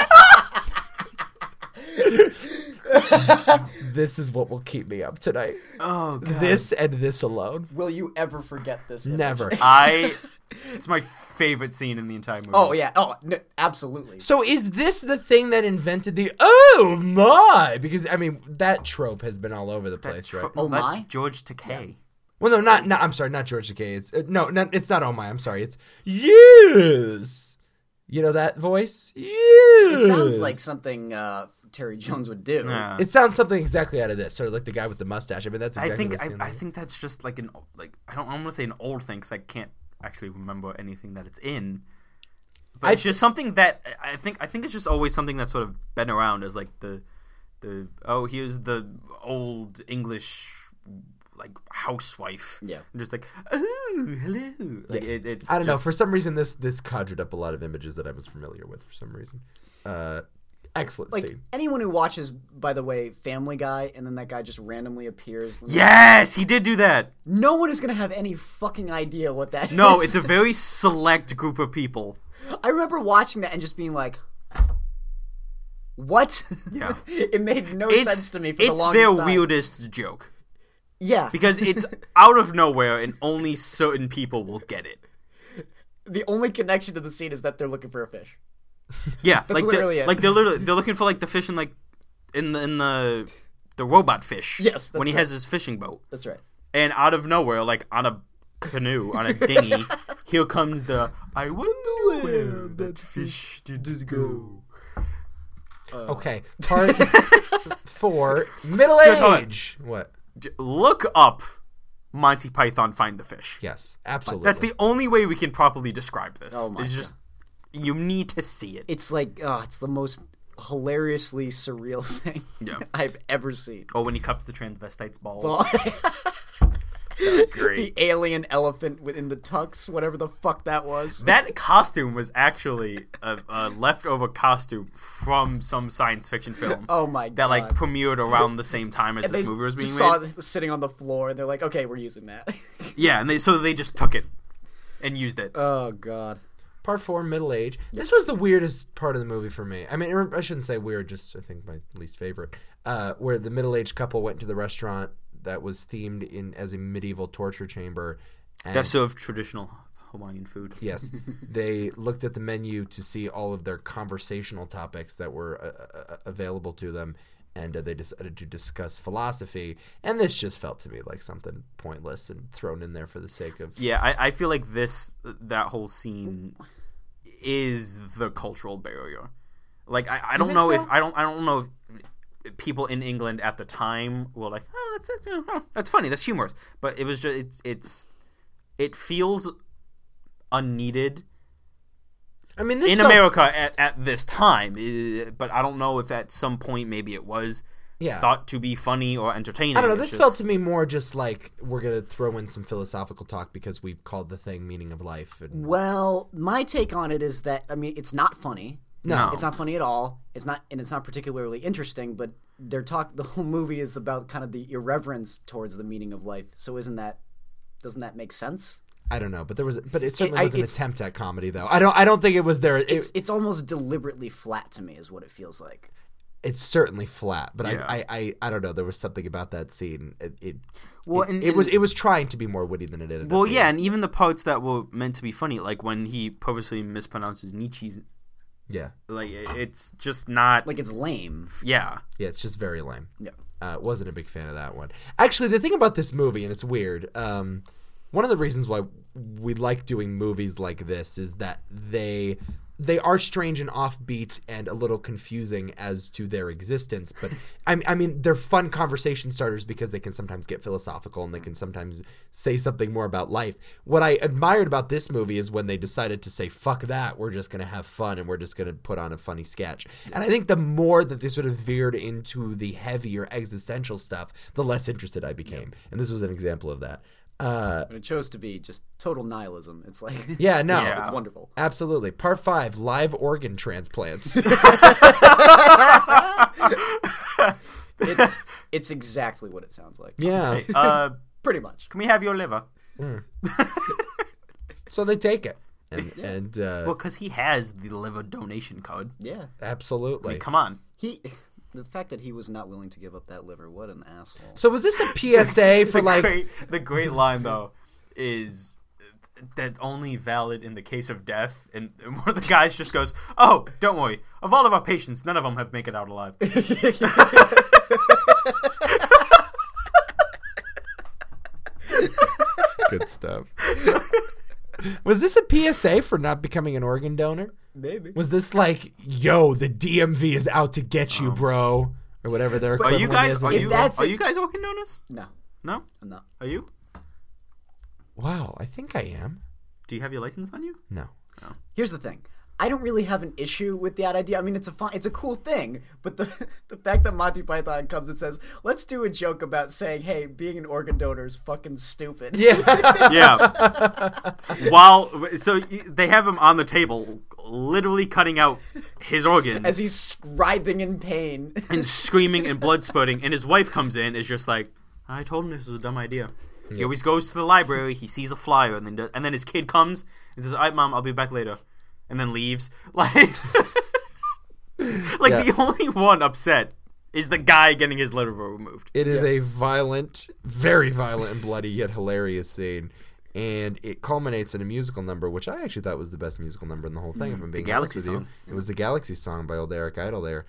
This is what will keep me up tonight.
Oh god.
This and this alone.
Will you ever forget this? image?
Never.
It's my favorite scene in the entire movie.
Oh yeah. Oh, no, absolutely.
So is this the thing that invented the oh my? Because I mean that trope has been all over the place, right?
Oh
that's
my?
George Takei.
Well, no, not. I'm sorry, not George Takei. It's it's not oh my. I'm sorry. It's yes. You know that voice? Yes.
It sounds like something Terry Jones would do.
Yeah.
It sounds something exactly out of this, sort of like the guy with the mustache. I mean, that's exactly.
I think that's just like I don't want to say an old thing because I can't actually remember anything that it's in. But it's just something that I think it's just always something that's sort of been around as like the here's the old English like housewife.
Yeah.
And just like oh hello. Like it's
I don't know.
just-
For some reason, this conjured up a lot of images that I was familiar with. For some reason, excellent
Like
scene.
anyone who watches, by the way, Family Guy, and then that guy just randomly appears.
Yes, he did do that.
No one is gonna have any fucking idea what that is.
No, it's a very select group of people.
I remember watching that and just being like, "What?"
Yeah.
It made no sense to me for the
It's
longest
their
time.
weirdest joke.
Yeah,
Because it's out of nowhere and only certain people will get it.
the only connection to the scene is that they're looking for a fish.
Yeah,
literally it.
they're looking for like the fish in the robot fish.
Yes, that's
when he
right.
has his fishing boat,
That's right.
and out of nowhere, like on a canoe, on a dinghy, here comes the I wonder where that fish did go.
Okay, part 4, middle
Just hold on.
age. What?
Look up Monty Python Find the Fish.
Yes, absolutely.
That's the only way we can properly describe this.
Oh my
it's just you need to see it.
It's like, it's the most hilariously surreal thing
Yeah.
I've ever seen.
Oh, when he cups the transvestite's balls.
Well,
That's great.
the alien elephant within the tux, whatever the fuck that was.
That costume was actually a leftover costume from some science fiction film.
Oh my god.
That like premiered around the same time as
And
this
they
movie was being
just saw
made.
it sitting on the floor, and they're like, "Okay, we're using that."
Yeah, and they just took it and used it.
Oh god.
Part 4, middle age. This was the weirdest part of the movie for me. I mean, I shouldn't say weird, just I think my least favorite. Where the middle-aged couple went to the restaurant that was themed as a medieval torture chamber. And
That served traditional Hawaiian food.
yes, they looked at the menu to see all of their conversational topics that were available to them, and they decided to discuss philosophy. And this just felt to me like something pointless and thrown in there for the sake of.
Yeah, I feel like that whole scene is the cultural barrier. Like I don't
think
know
so?
if I don't know if people in England at the time were like, oh, that's funny, that's humorous. But it was just it feels unneeded
I mean, this
in
felt,
America at this time. But I don't know if at some point maybe it was
Yeah.
thought to be funny or entertaining.
I don't know.
It's
This felt
just-
to me more just like we're gonna throw in some philosophical talk because we've called the thing meaning of life. And
Well, my take on it is that it's not funny.
No.
It's not funny at all. It's not particularly interesting. But the whole movie is about kind of the irreverence towards the meaning of life. So doesn't that make sense?
I don't know, but it certainly was an
it's-
attempt at comedy, though. I don't think it was there.
It's almost deliberately flat to me, is what it feels like.
It's certainly flat, but
Yeah.
I don't know. There was something about that scene.
Well,
It was trying to be more witty than it ended.
Well,
up being.
yeah, and even the parts that were meant to be funny, like when he purposely mispronounces Nietzsche's,
yeah,
like it's just not.
Like it's lame.
Yeah,
it's just very lame.
Yeah.
Wasn't a big fan of that one. Actually, the thing about this movie, and it's weird. One of the reasons why we like doing movies like this is that they are strange and offbeat and a little confusing as to their existence. But I mean, they're fun conversation starters because they can sometimes get philosophical and they can sometimes say something more about life. What I admired about this movie is when they decided to say, fuck that, we're just going to have fun and we're just going to put on a funny sketch. And I think the more that they sort of veered into the heavier existential stuff, the less interested I became. And this was an example of that.
And it chose to be just total nihilism. It's like
Yeah, no.
Yeah.
it's wonderful.
Absolutely. Part 5, live organ transplants.
It's exactly what it sounds like.
Yeah.
Pretty much.
Can we have your liver?
So they take it. And
Well, because he has the liver donation card.
Yeah.
absolutely.
Come on.
The fact that he was not willing to give up that liver, what an asshole.
So was this a PSA for like?
The great line though is that's only valid in the case of death, and one of the guys just goes, "Oh, don't worry. Of all of our patients, none of them have make it out alive."
Good stuff. Was this a PSA for not becoming an organ donor?
Maybe.
Was this like, yo, the DMV is out to get you, bro, or whatever their
Are you
equivalent
guys?
is?
Are
in-
you?
that's
Are
it-
you guys organ donors?
No.
No.
I'm not.
Are you?
Wow, I think I am.
Do you have your license on you?
No.
Here's the thing. I don't really have an issue with that idea. I mean, it's a cool thing, but the fact that Monty Python comes and says, "Let's do a joke about saying, hey, being an organ donor is fucking stupid."
Yeah.
Yeah. They have him on the table, literally cutting out his organs
As he's writhing in pain.
and screaming and blood spurting, and his wife comes in, is just like, "I told him this was a dumb idea." He always goes to the library. He sees a flyer, and then his kid comes and says, "All right, Mom, I'll be back later," and then leaves. The only one upset is the guy getting his liver removed.
It is a violent, very violent and bloody yet hilarious scene. And it culminates in a musical number, which I actually thought was the best musical number in the whole thing, if I'm being honest
Galaxy
with you.
song.
It was the Galaxy song by old Eric Idle there.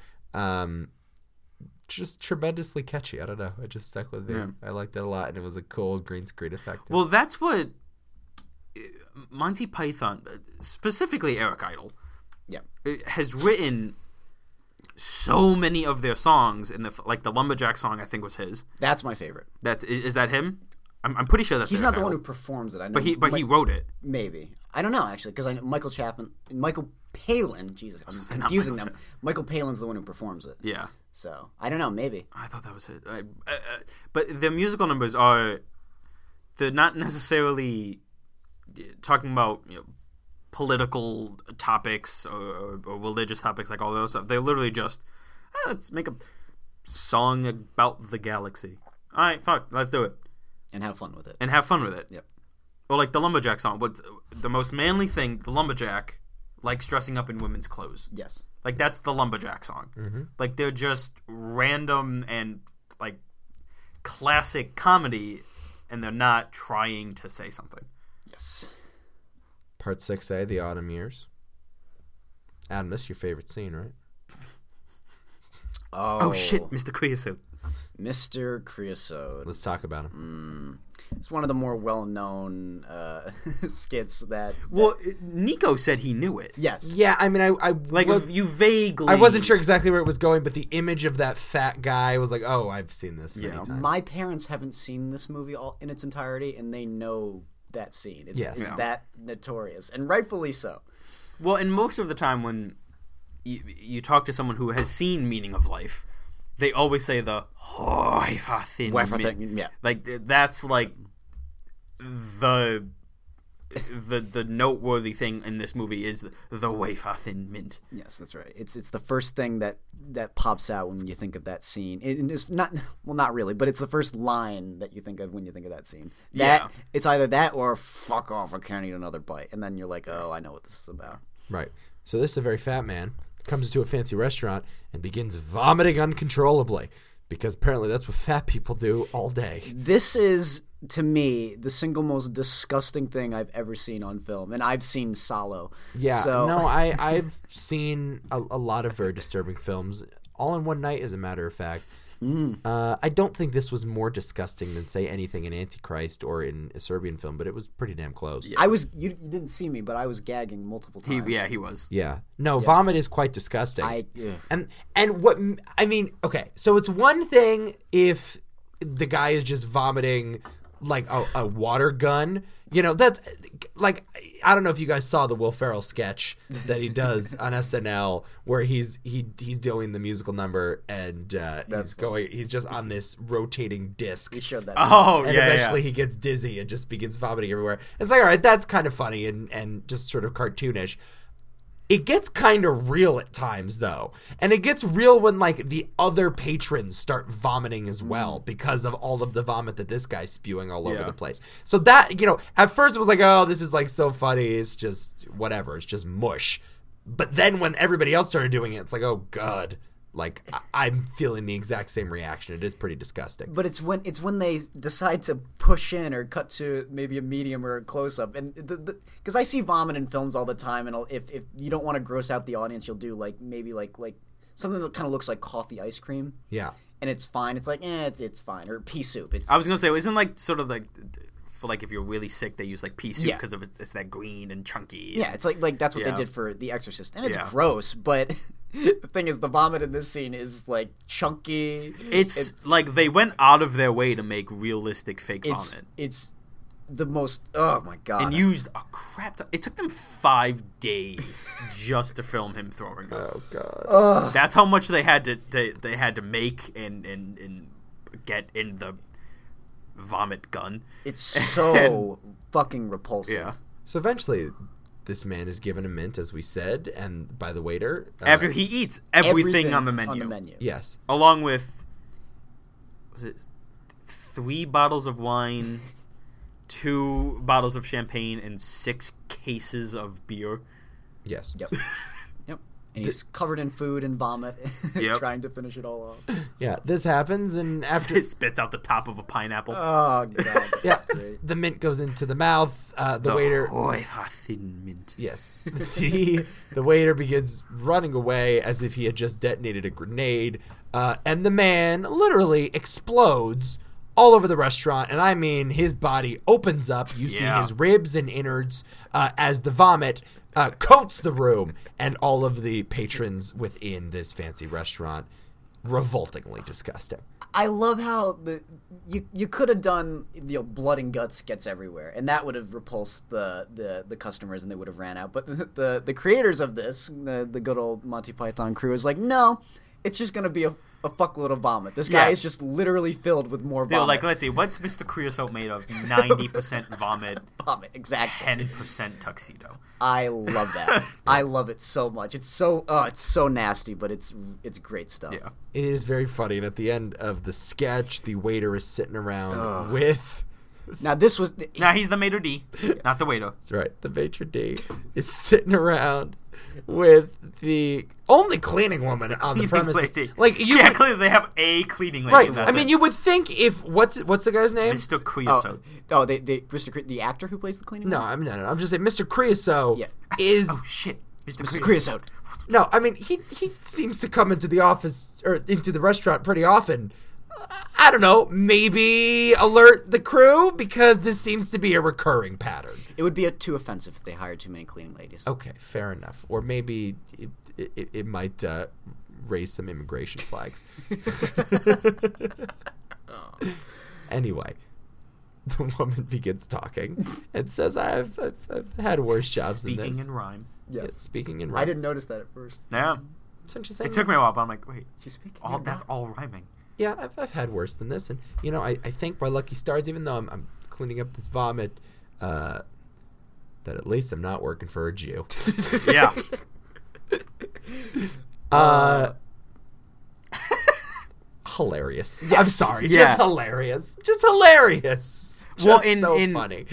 Just tremendously catchy. I don't know. It just stuck with me.
Yeah.
I liked it a lot, and it was a cool green screen effect.
Well, that's what Monty Python, specifically Eric Idle,
Yeah.
has written so many of their songs. In the Lumberjack song, I think was his.
That's my favorite.
Is that him? I'm pretty sure that's.
He's
Eric
not the one
Idle.
who performs it. I know.
But he wrote it.
Maybe. I don't know, actually, because I know Michael Palin, Jesus, I'm confusing them. Michael Palin's the one who performs it.
Yeah.
So, I don't know, maybe.
I thought that was it. But the musical numbers they're not necessarily talking about political topics or religious topics like all those stuff. They're literally just, let's make a song about the galaxy. All right, fuck, let's do it.
And have fun with it.
And have fun with it.
Yep.
Or like the Lumberjack song. What's the most manly thing, the Lumberjack likes dressing up in women's clothes.
Yes.
Like, that's the Lumberjack song.
Mm-hmm.
Like, they're just random and, like, classic comedy, and they're not trying to say something.
Yes.
Part 6A, The Autumn Years. Adam, this is your favorite scene, right?
Oh, shit, Mr. Creosote.
Mr. Creosote.
Let's talk about him.
It's one of the more well-known skits that...
Well, Nico said he knew it.
Yes.
Yeah, I mean, I
Like,
was,
you vaguely...
I wasn't sure exactly where it was going, but the image of that fat guy was like, oh, I've seen this many times.
My parents haven't seen this movie in its entirety, and they know that scene. It's,
Yes.
it's
Yeah.
that notorious, and rightfully so.
Well, and most of the time when you talk to someone who has seen Meaning of Life, they always say the wafer thin mint.
Yeah.
Like, that's like the noteworthy thing in this movie is the wafer thin mint.
Yes, that's right. It's the first thing that pops out when you think of that scene. It's not really, but it's the first line that you think of when you think of that scene.
Yeah.
It's either that or "fuck off, I can't eat another bite," and then you're like, "Oh, I know what this is about."
Right. So this is a very fat man, comes into a fancy restaurant and begins vomiting uncontrollably, because apparently that's what fat people do all day.
This is, to me, the single most disgusting thing I've ever seen on film, and I've seen Salo.
Yeah,
So,
no, I've seen a lot of very disturbing films, all in one night, as a matter of fact. I don't think this was more disgusting than, say, anything in Antichrist or in a Serbian film, but it was pretty damn close.
I was. You didn't see me, but I was gagging multiple times.
He was.
Yeah. No, vomit is quite disgusting.
Ugh.
And what I mean, okay, so it's one thing if the guy is just vomiting like a water gun. You know, that's like, I don't know if you guys saw the Will Ferrell sketch that he does on SNL where he's doing the musical number and he's just on this rotating disc.
We showed that.
Oh,
And
yeah,
eventually he gets dizzy and just begins vomiting everywhere. It's like, all right, that's kind of funny and just sort of cartoonish. It gets kind of real at times, though. And it gets real when, like, the other patrons start vomiting as well because of all of the vomit that this guy's spewing all over the place. So that, you know, at first it was like, oh, this is, like, so funny. It's just whatever. It's just mush. But then when everybody else started doing it, it's like, oh, God. Like, I'm feeling the exact same reaction. It is pretty disgusting.
But it's when they decide to push in or cut to maybe a medium or a close up, and because I see vomit in films all the time, and if you don't want to gross out the audience, you'll do like maybe like something that kind of looks like coffee ice cream.
Yeah,
and it's fine. It's like it's fine, or pea soup.
I was gonna say, isn't like sort of like for like if you're really sick, they use like pea soup
Yeah.
because of it's that green and chunky.
Yeah, it's like that's what
Yeah.
they did for The Exorcist, and it's
Yeah.
gross. But the thing is, the vomit in this scene is like chunky.
It's like they went out of their way to make realistic fake vomit.
It's the most. Oh my god!
And used a crap ton. It took them 5 days just to film him throwing up.
oh God.
That's how much they had to make and get in the vomit gun.
It's so fucking repulsive.
Yeah.
So eventually, this man is given a mint, as we said, and by the waiter.
After he eats everything on the menu.
On the menu.
Yes.
Along with, was it 3 bottles of wine, 2 bottles of champagne, and 6 cases of beer.
Yes.
Yep. Yep. And he's covered in food and vomit,
Yep.
trying to finish it all off.
Yeah, this happens, and after
It spits out the top of a pineapple.
Oh god. That's
yeah,
great.
the mint goes into the mouth. The waiter.
Thin mint.
Yes. The waiter begins running away as if he had just detonated a grenade, and the man literally explodes all over the restaurant. And I mean, his body opens up. You see
Yeah.
his ribs and innards as the vomit coats the room, and all of the patrons within this fancy restaurant. Revoltingly disgusting.
I love how you could have done blood and guts gets everywhere, and that would have repulsed the customers, and they would have ran out. But the creators of this, the good old Monty Python crew, is like, no, it's just gonna be a fuckload of vomit. This guy
Yeah.
is just literally filled with more
They're
vomit.
like, let's see, what's Mr. Creosote made of? 90% vomit,
Vomit, exactly.
10% tuxedo.
I love that. I love it so much. It's so nasty, but it's great stuff.
Yeah.
It is very funny, and at the end of the sketch, the waiter is sitting around with.
Now this was
Now he's the maitre d', not the waiter.
That's right. The maitre d' is sitting around with the only cleaning woman on the premises. Like you,
yeah,
would,
clearly they have a cleaning lady.
right?
and that's
I mean,
it.
you would think if what's the guy's name?
Mr. Creosote.
the actor who plays the cleaning.
No,
lady?
no. I'm just saying, Mr. Creosote
Yeah.
is
Oh shit,
Mr. Creosote.
no. I mean, he seems to come into the office or into the restaurant pretty often. I don't know. Maybe alert the crew because this seems to be a recurring pattern.
It would be too offensive if they hired too many cleaning ladies.
Okay, fair enough. Or maybe it might raise some immigration flags. Anyway, the woman begins talking and says, I've had worse jobs than
Speaking
this.
in rhyme.
Yeah, speaking in
I
rhyme.
didn't notice that at first.
Yeah.
It's interesting.
It took me a while, but I'm like, wait,
She's speaking.
that's all rhyming.
Yeah, I've had worse than this. And, I thank my lucky stars, even though I'm cleaning up this vomit, that at least I'm not working for a Jew.
Yeah.
Hilarious. I'm sorry.
Yeah.
Just hilarious. Just hilarious.
Well,
Just so funny.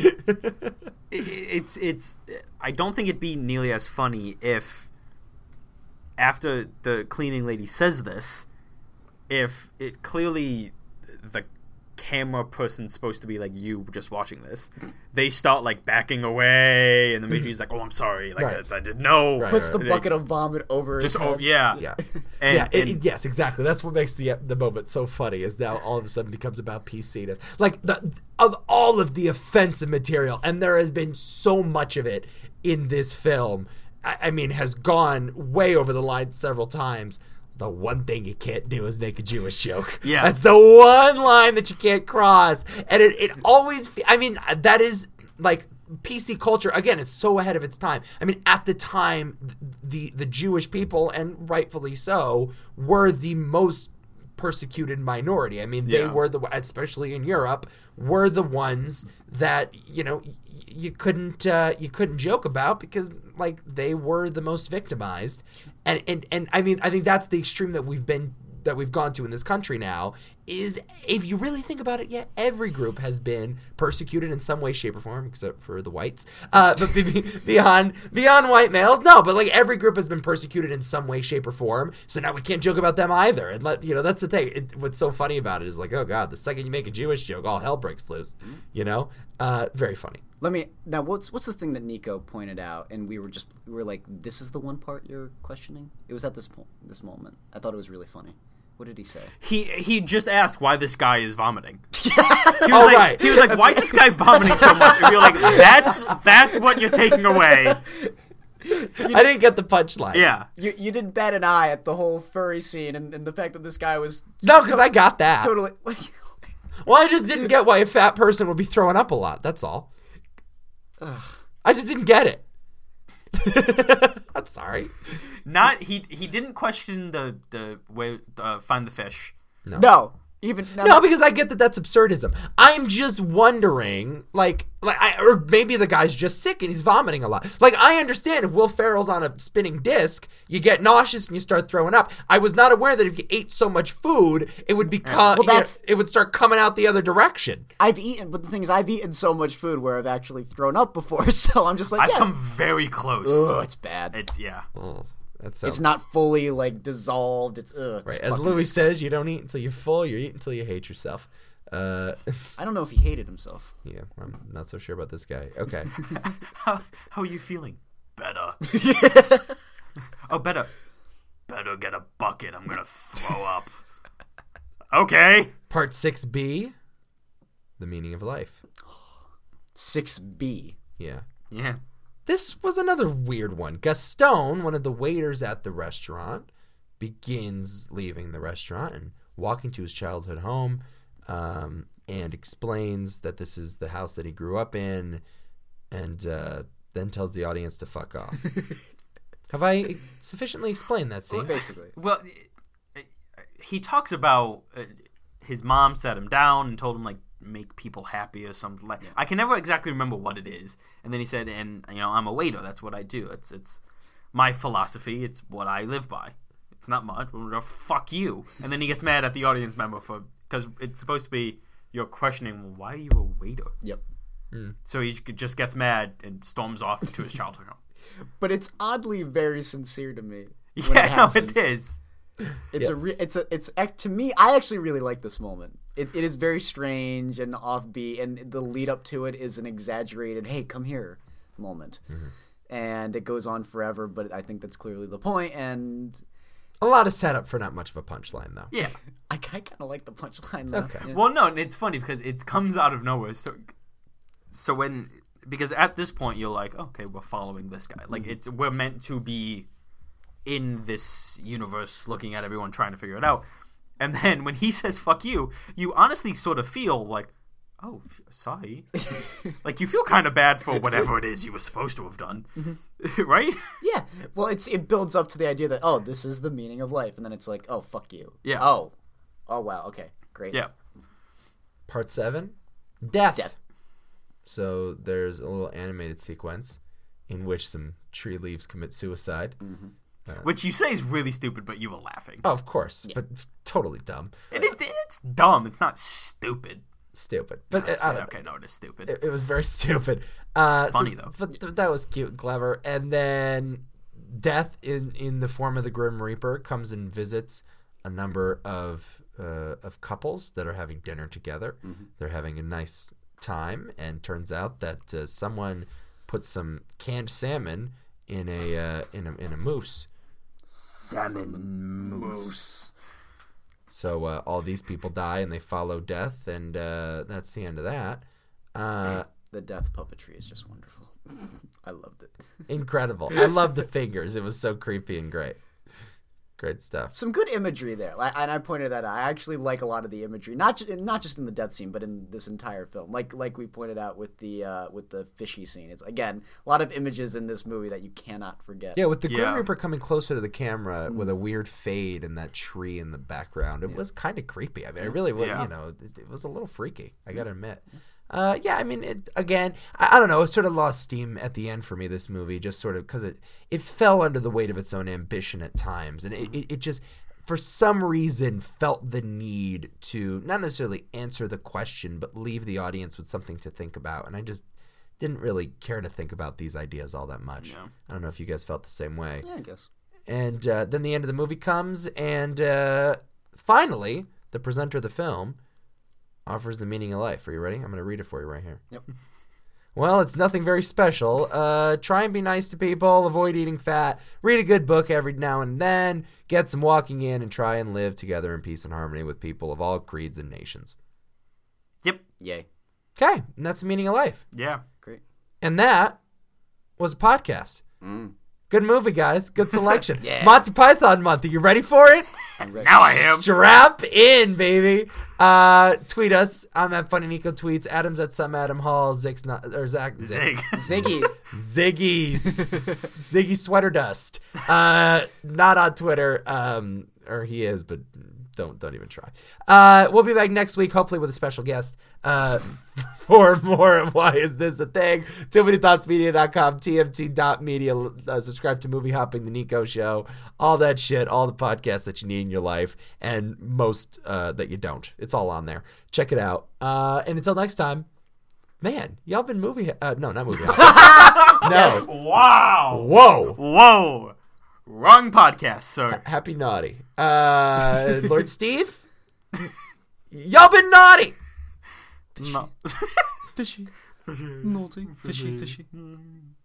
it's I don't think it'd be nearly as funny if after the cleaning lady says this, if it clearly the camera person's supposed to be like you just watching this, they start like backing away and the matri's like, oh, I'm sorry, like
Right.
I didn't know.
Right,
Puts the
right.
bucket of vomit over
Just
his head.
yeah.
Yeah.
And, and
Yes, exactly. That's what makes the moment so funny. Is now all of a sudden becomes about PC-ness. Like of all of the offensive material, and there has been so much of it in this film. I mean, has gone way over the line several times. The one thing you can't do is make a Jewish joke.
Yeah.
That's the one line that you can't cross, and it always. I mean, that is like. PC culture, again, it's so ahead of its time. I mean, at the time, the Jewish people, and rightfully so, were the most persecuted minority. I mean, they
Yeah.
were especially in Europe, were the ones that, you couldn't joke about because like they were the most victimized. And I mean, I think that's the extreme that we've gone to in this country now, is if you really think about it, every group has been persecuted in some way, shape, or form, except for the whites. But beyond white males, no. But like every group has been persecuted in some way, shape, or form. So now we can't joke about them either. And that's the thing. What's so funny about it is like, oh god, the second you make a Jewish joke, all hell breaks loose. Very funny.
Now what's the thing that Nico pointed out, and we were like, this is the one part you're questioning? It was at this moment. I thought it was really funny. What did he say?
He just asked why this guy is vomiting.
Right.
He was like, why is this guy vomiting so much? And we were like, that's what you're taking away.
I didn't get the punchline.
Yeah.
You didn't bat an eye at the whole furry scene and the fact that this guy was
No, because I got that.
totally
Well, I just didn't get why a fat person would be throwing up a lot. That's all. I just didn't get it. I'm sorry.
He didn't question the way find the fish.
No.
No, because I get that that's absurdism. I'm just wondering, or maybe the guy's just sick and he's vomiting a lot. Like, I understand if Will Ferrell's on a spinning disc, you get nauseous and you start throwing up. I was not aware that if you ate so much food, it would become, it would start coming out the other direction.
But the thing is, I've eaten so much food where I've actually thrown up before, so I'm just like,
I've come very close.
Ugh, it's bad.
It's
not fully dissolved. It's
right. As Louis says, you don't eat until you're full. You eat until you hate yourself.
I don't know if he hated himself.
Yeah, I'm not so sure about this guy. Okay.
How are you feeling? Better. Oh, better. Better get a bucket. I'm gonna throw up. Okay.
Part 6B, the meaning of life.
6B.
Yeah.
Yeah.
This was another weird one. Gaston, one of the waiters at the restaurant, begins leaving the restaurant and walking to his childhood home, and explains that this is the house that he grew up in, and then tells the audience to fuck off. Have I sufficiently explained that scene?
Basically.
Well, he talks about his mom sat him down and told him make people happy or something like. I can never exactly remember what it is. And then he said, and I'm a waiter. That's what I do. It's my philosophy. It's what I live by. It's not much. Well, fuck you. And then he gets mad at the audience member because it's supposed to be you're questioning. Well, why are you a waiter?
Yep.
So he just gets mad and storms off to his childhood home.
But it's oddly very sincere to me.
Yeah, it is.
To me, I actually really like this moment. It is very strange and offbeat, and the lead up to it is an exaggerated "Hey, come here" moment, and it goes on forever. But I think that's clearly the point, and
a lot of setup for not much of a punchline, though.
Yeah,
I kind of like the punchline. Though.
Okay.
Yeah.
Well, no, it's funny because it comes out of nowhere. So because at this point you're like, okay, we're following this guy. Like we're meant to be in this universe looking at everyone trying to figure it out. And then when he says fuck you honestly sort of feel like, oh, sorry. Like you feel kind of bad for whatever it is you were supposed to have done. Right?
Yeah. Well, it builds up to the idea that, oh, this is the meaning of life. And then it's like, oh, fuck you.
Yeah.
Oh, wow. Okay, great.
Yeah.
Part 7, death.
Death.
So there's a little animated sequence in which some tree leaves commit suicide.
Which you say is really stupid, but you were laughing.
Oh, of course, but totally dumb.
It's dumb. It's not stupid.
Stupid. But
Okay, no, it is stupid.
It was very stupid.
Funny, though.
But that was cute and clever. And then death in the form of the Grim Reaper comes and visits a number of couples that are having dinner together. They're having a nice time, and turns out that someone put some canned salmon in a mousse.
Salmon moose.
So all these people die and they follow death, and that's the end of that.
The death puppetry is just wonderful. I loved it.
Incredible. I love the fingers. It was so creepy and great. Great stuff.
Some good imagery there, and I pointed that out. I actually like a lot of the imagery, not just in the death scene, but in this entire film. Like we pointed out with the fishy scene. It's again a lot of images in this movie that you cannot forget.
Yeah, with the Grim
Yeah.
Reaper coming closer to the camera with a weird fade and that tree in the background, it was kind of creepy. I mean, it really was.
Yeah.
You know, it was a little freaky. I gotta admit. Yeah, I mean, I don't know. It sort of lost steam at the end for me, this movie, just sort of because it fell under the weight of its own ambition at times. And it just, for some reason, felt the need to not necessarily answer the question, but leave the audience with something to think about. And I just didn't really care to think about these ideas all that much.
Yeah.
I don't know if you guys felt the same way.
Yeah, I guess.
And then the end of the movie comes, and finally, the presenter of the film offers the meaning of life. Are you ready? I'm going to read it for you right here.
Yep.
Well, it's nothing very special. Try and be nice to people. Avoid eating fat. Read a good book every now and then. Get some walking in and try and live together in peace and harmony with people of all creeds and nations.
Yep.
Yay.
Okay, and that's the meaning of life.
Yeah.
Great.
And that was a podcast. Good movie, guys. Good selection.
Yeah.
Monty Python month. Are you ready for it?
I'm ready.
Now I am.
Strap in, baby. Tweet us. I'm at Funny Nico Tweets. Adam's at some Adam Hall. Zig's not, or Zach.
Zig.
Ziggy.
Ziggy Sweater Dust. Not on Twitter. Or he is, but don't even try. We'll be back next week, hopefully with a special guest. For more of Why Is This a Thing? TooManyThoughtsMedia.com, TMT.media. Subscribe to Movie Hopping, The Nico Show, all that shit, all the podcasts that you need in your life, and most that you don't. It's all on there. Check it out. And until next time, man, y'all been movie... no, not movie hopping. No.
Wow.
Whoa.
Whoa. Wrong podcast, sir.
Happy naughty. Lord Steve? Y'all been naughty.
No.
Fishy. Naughty. Fishy.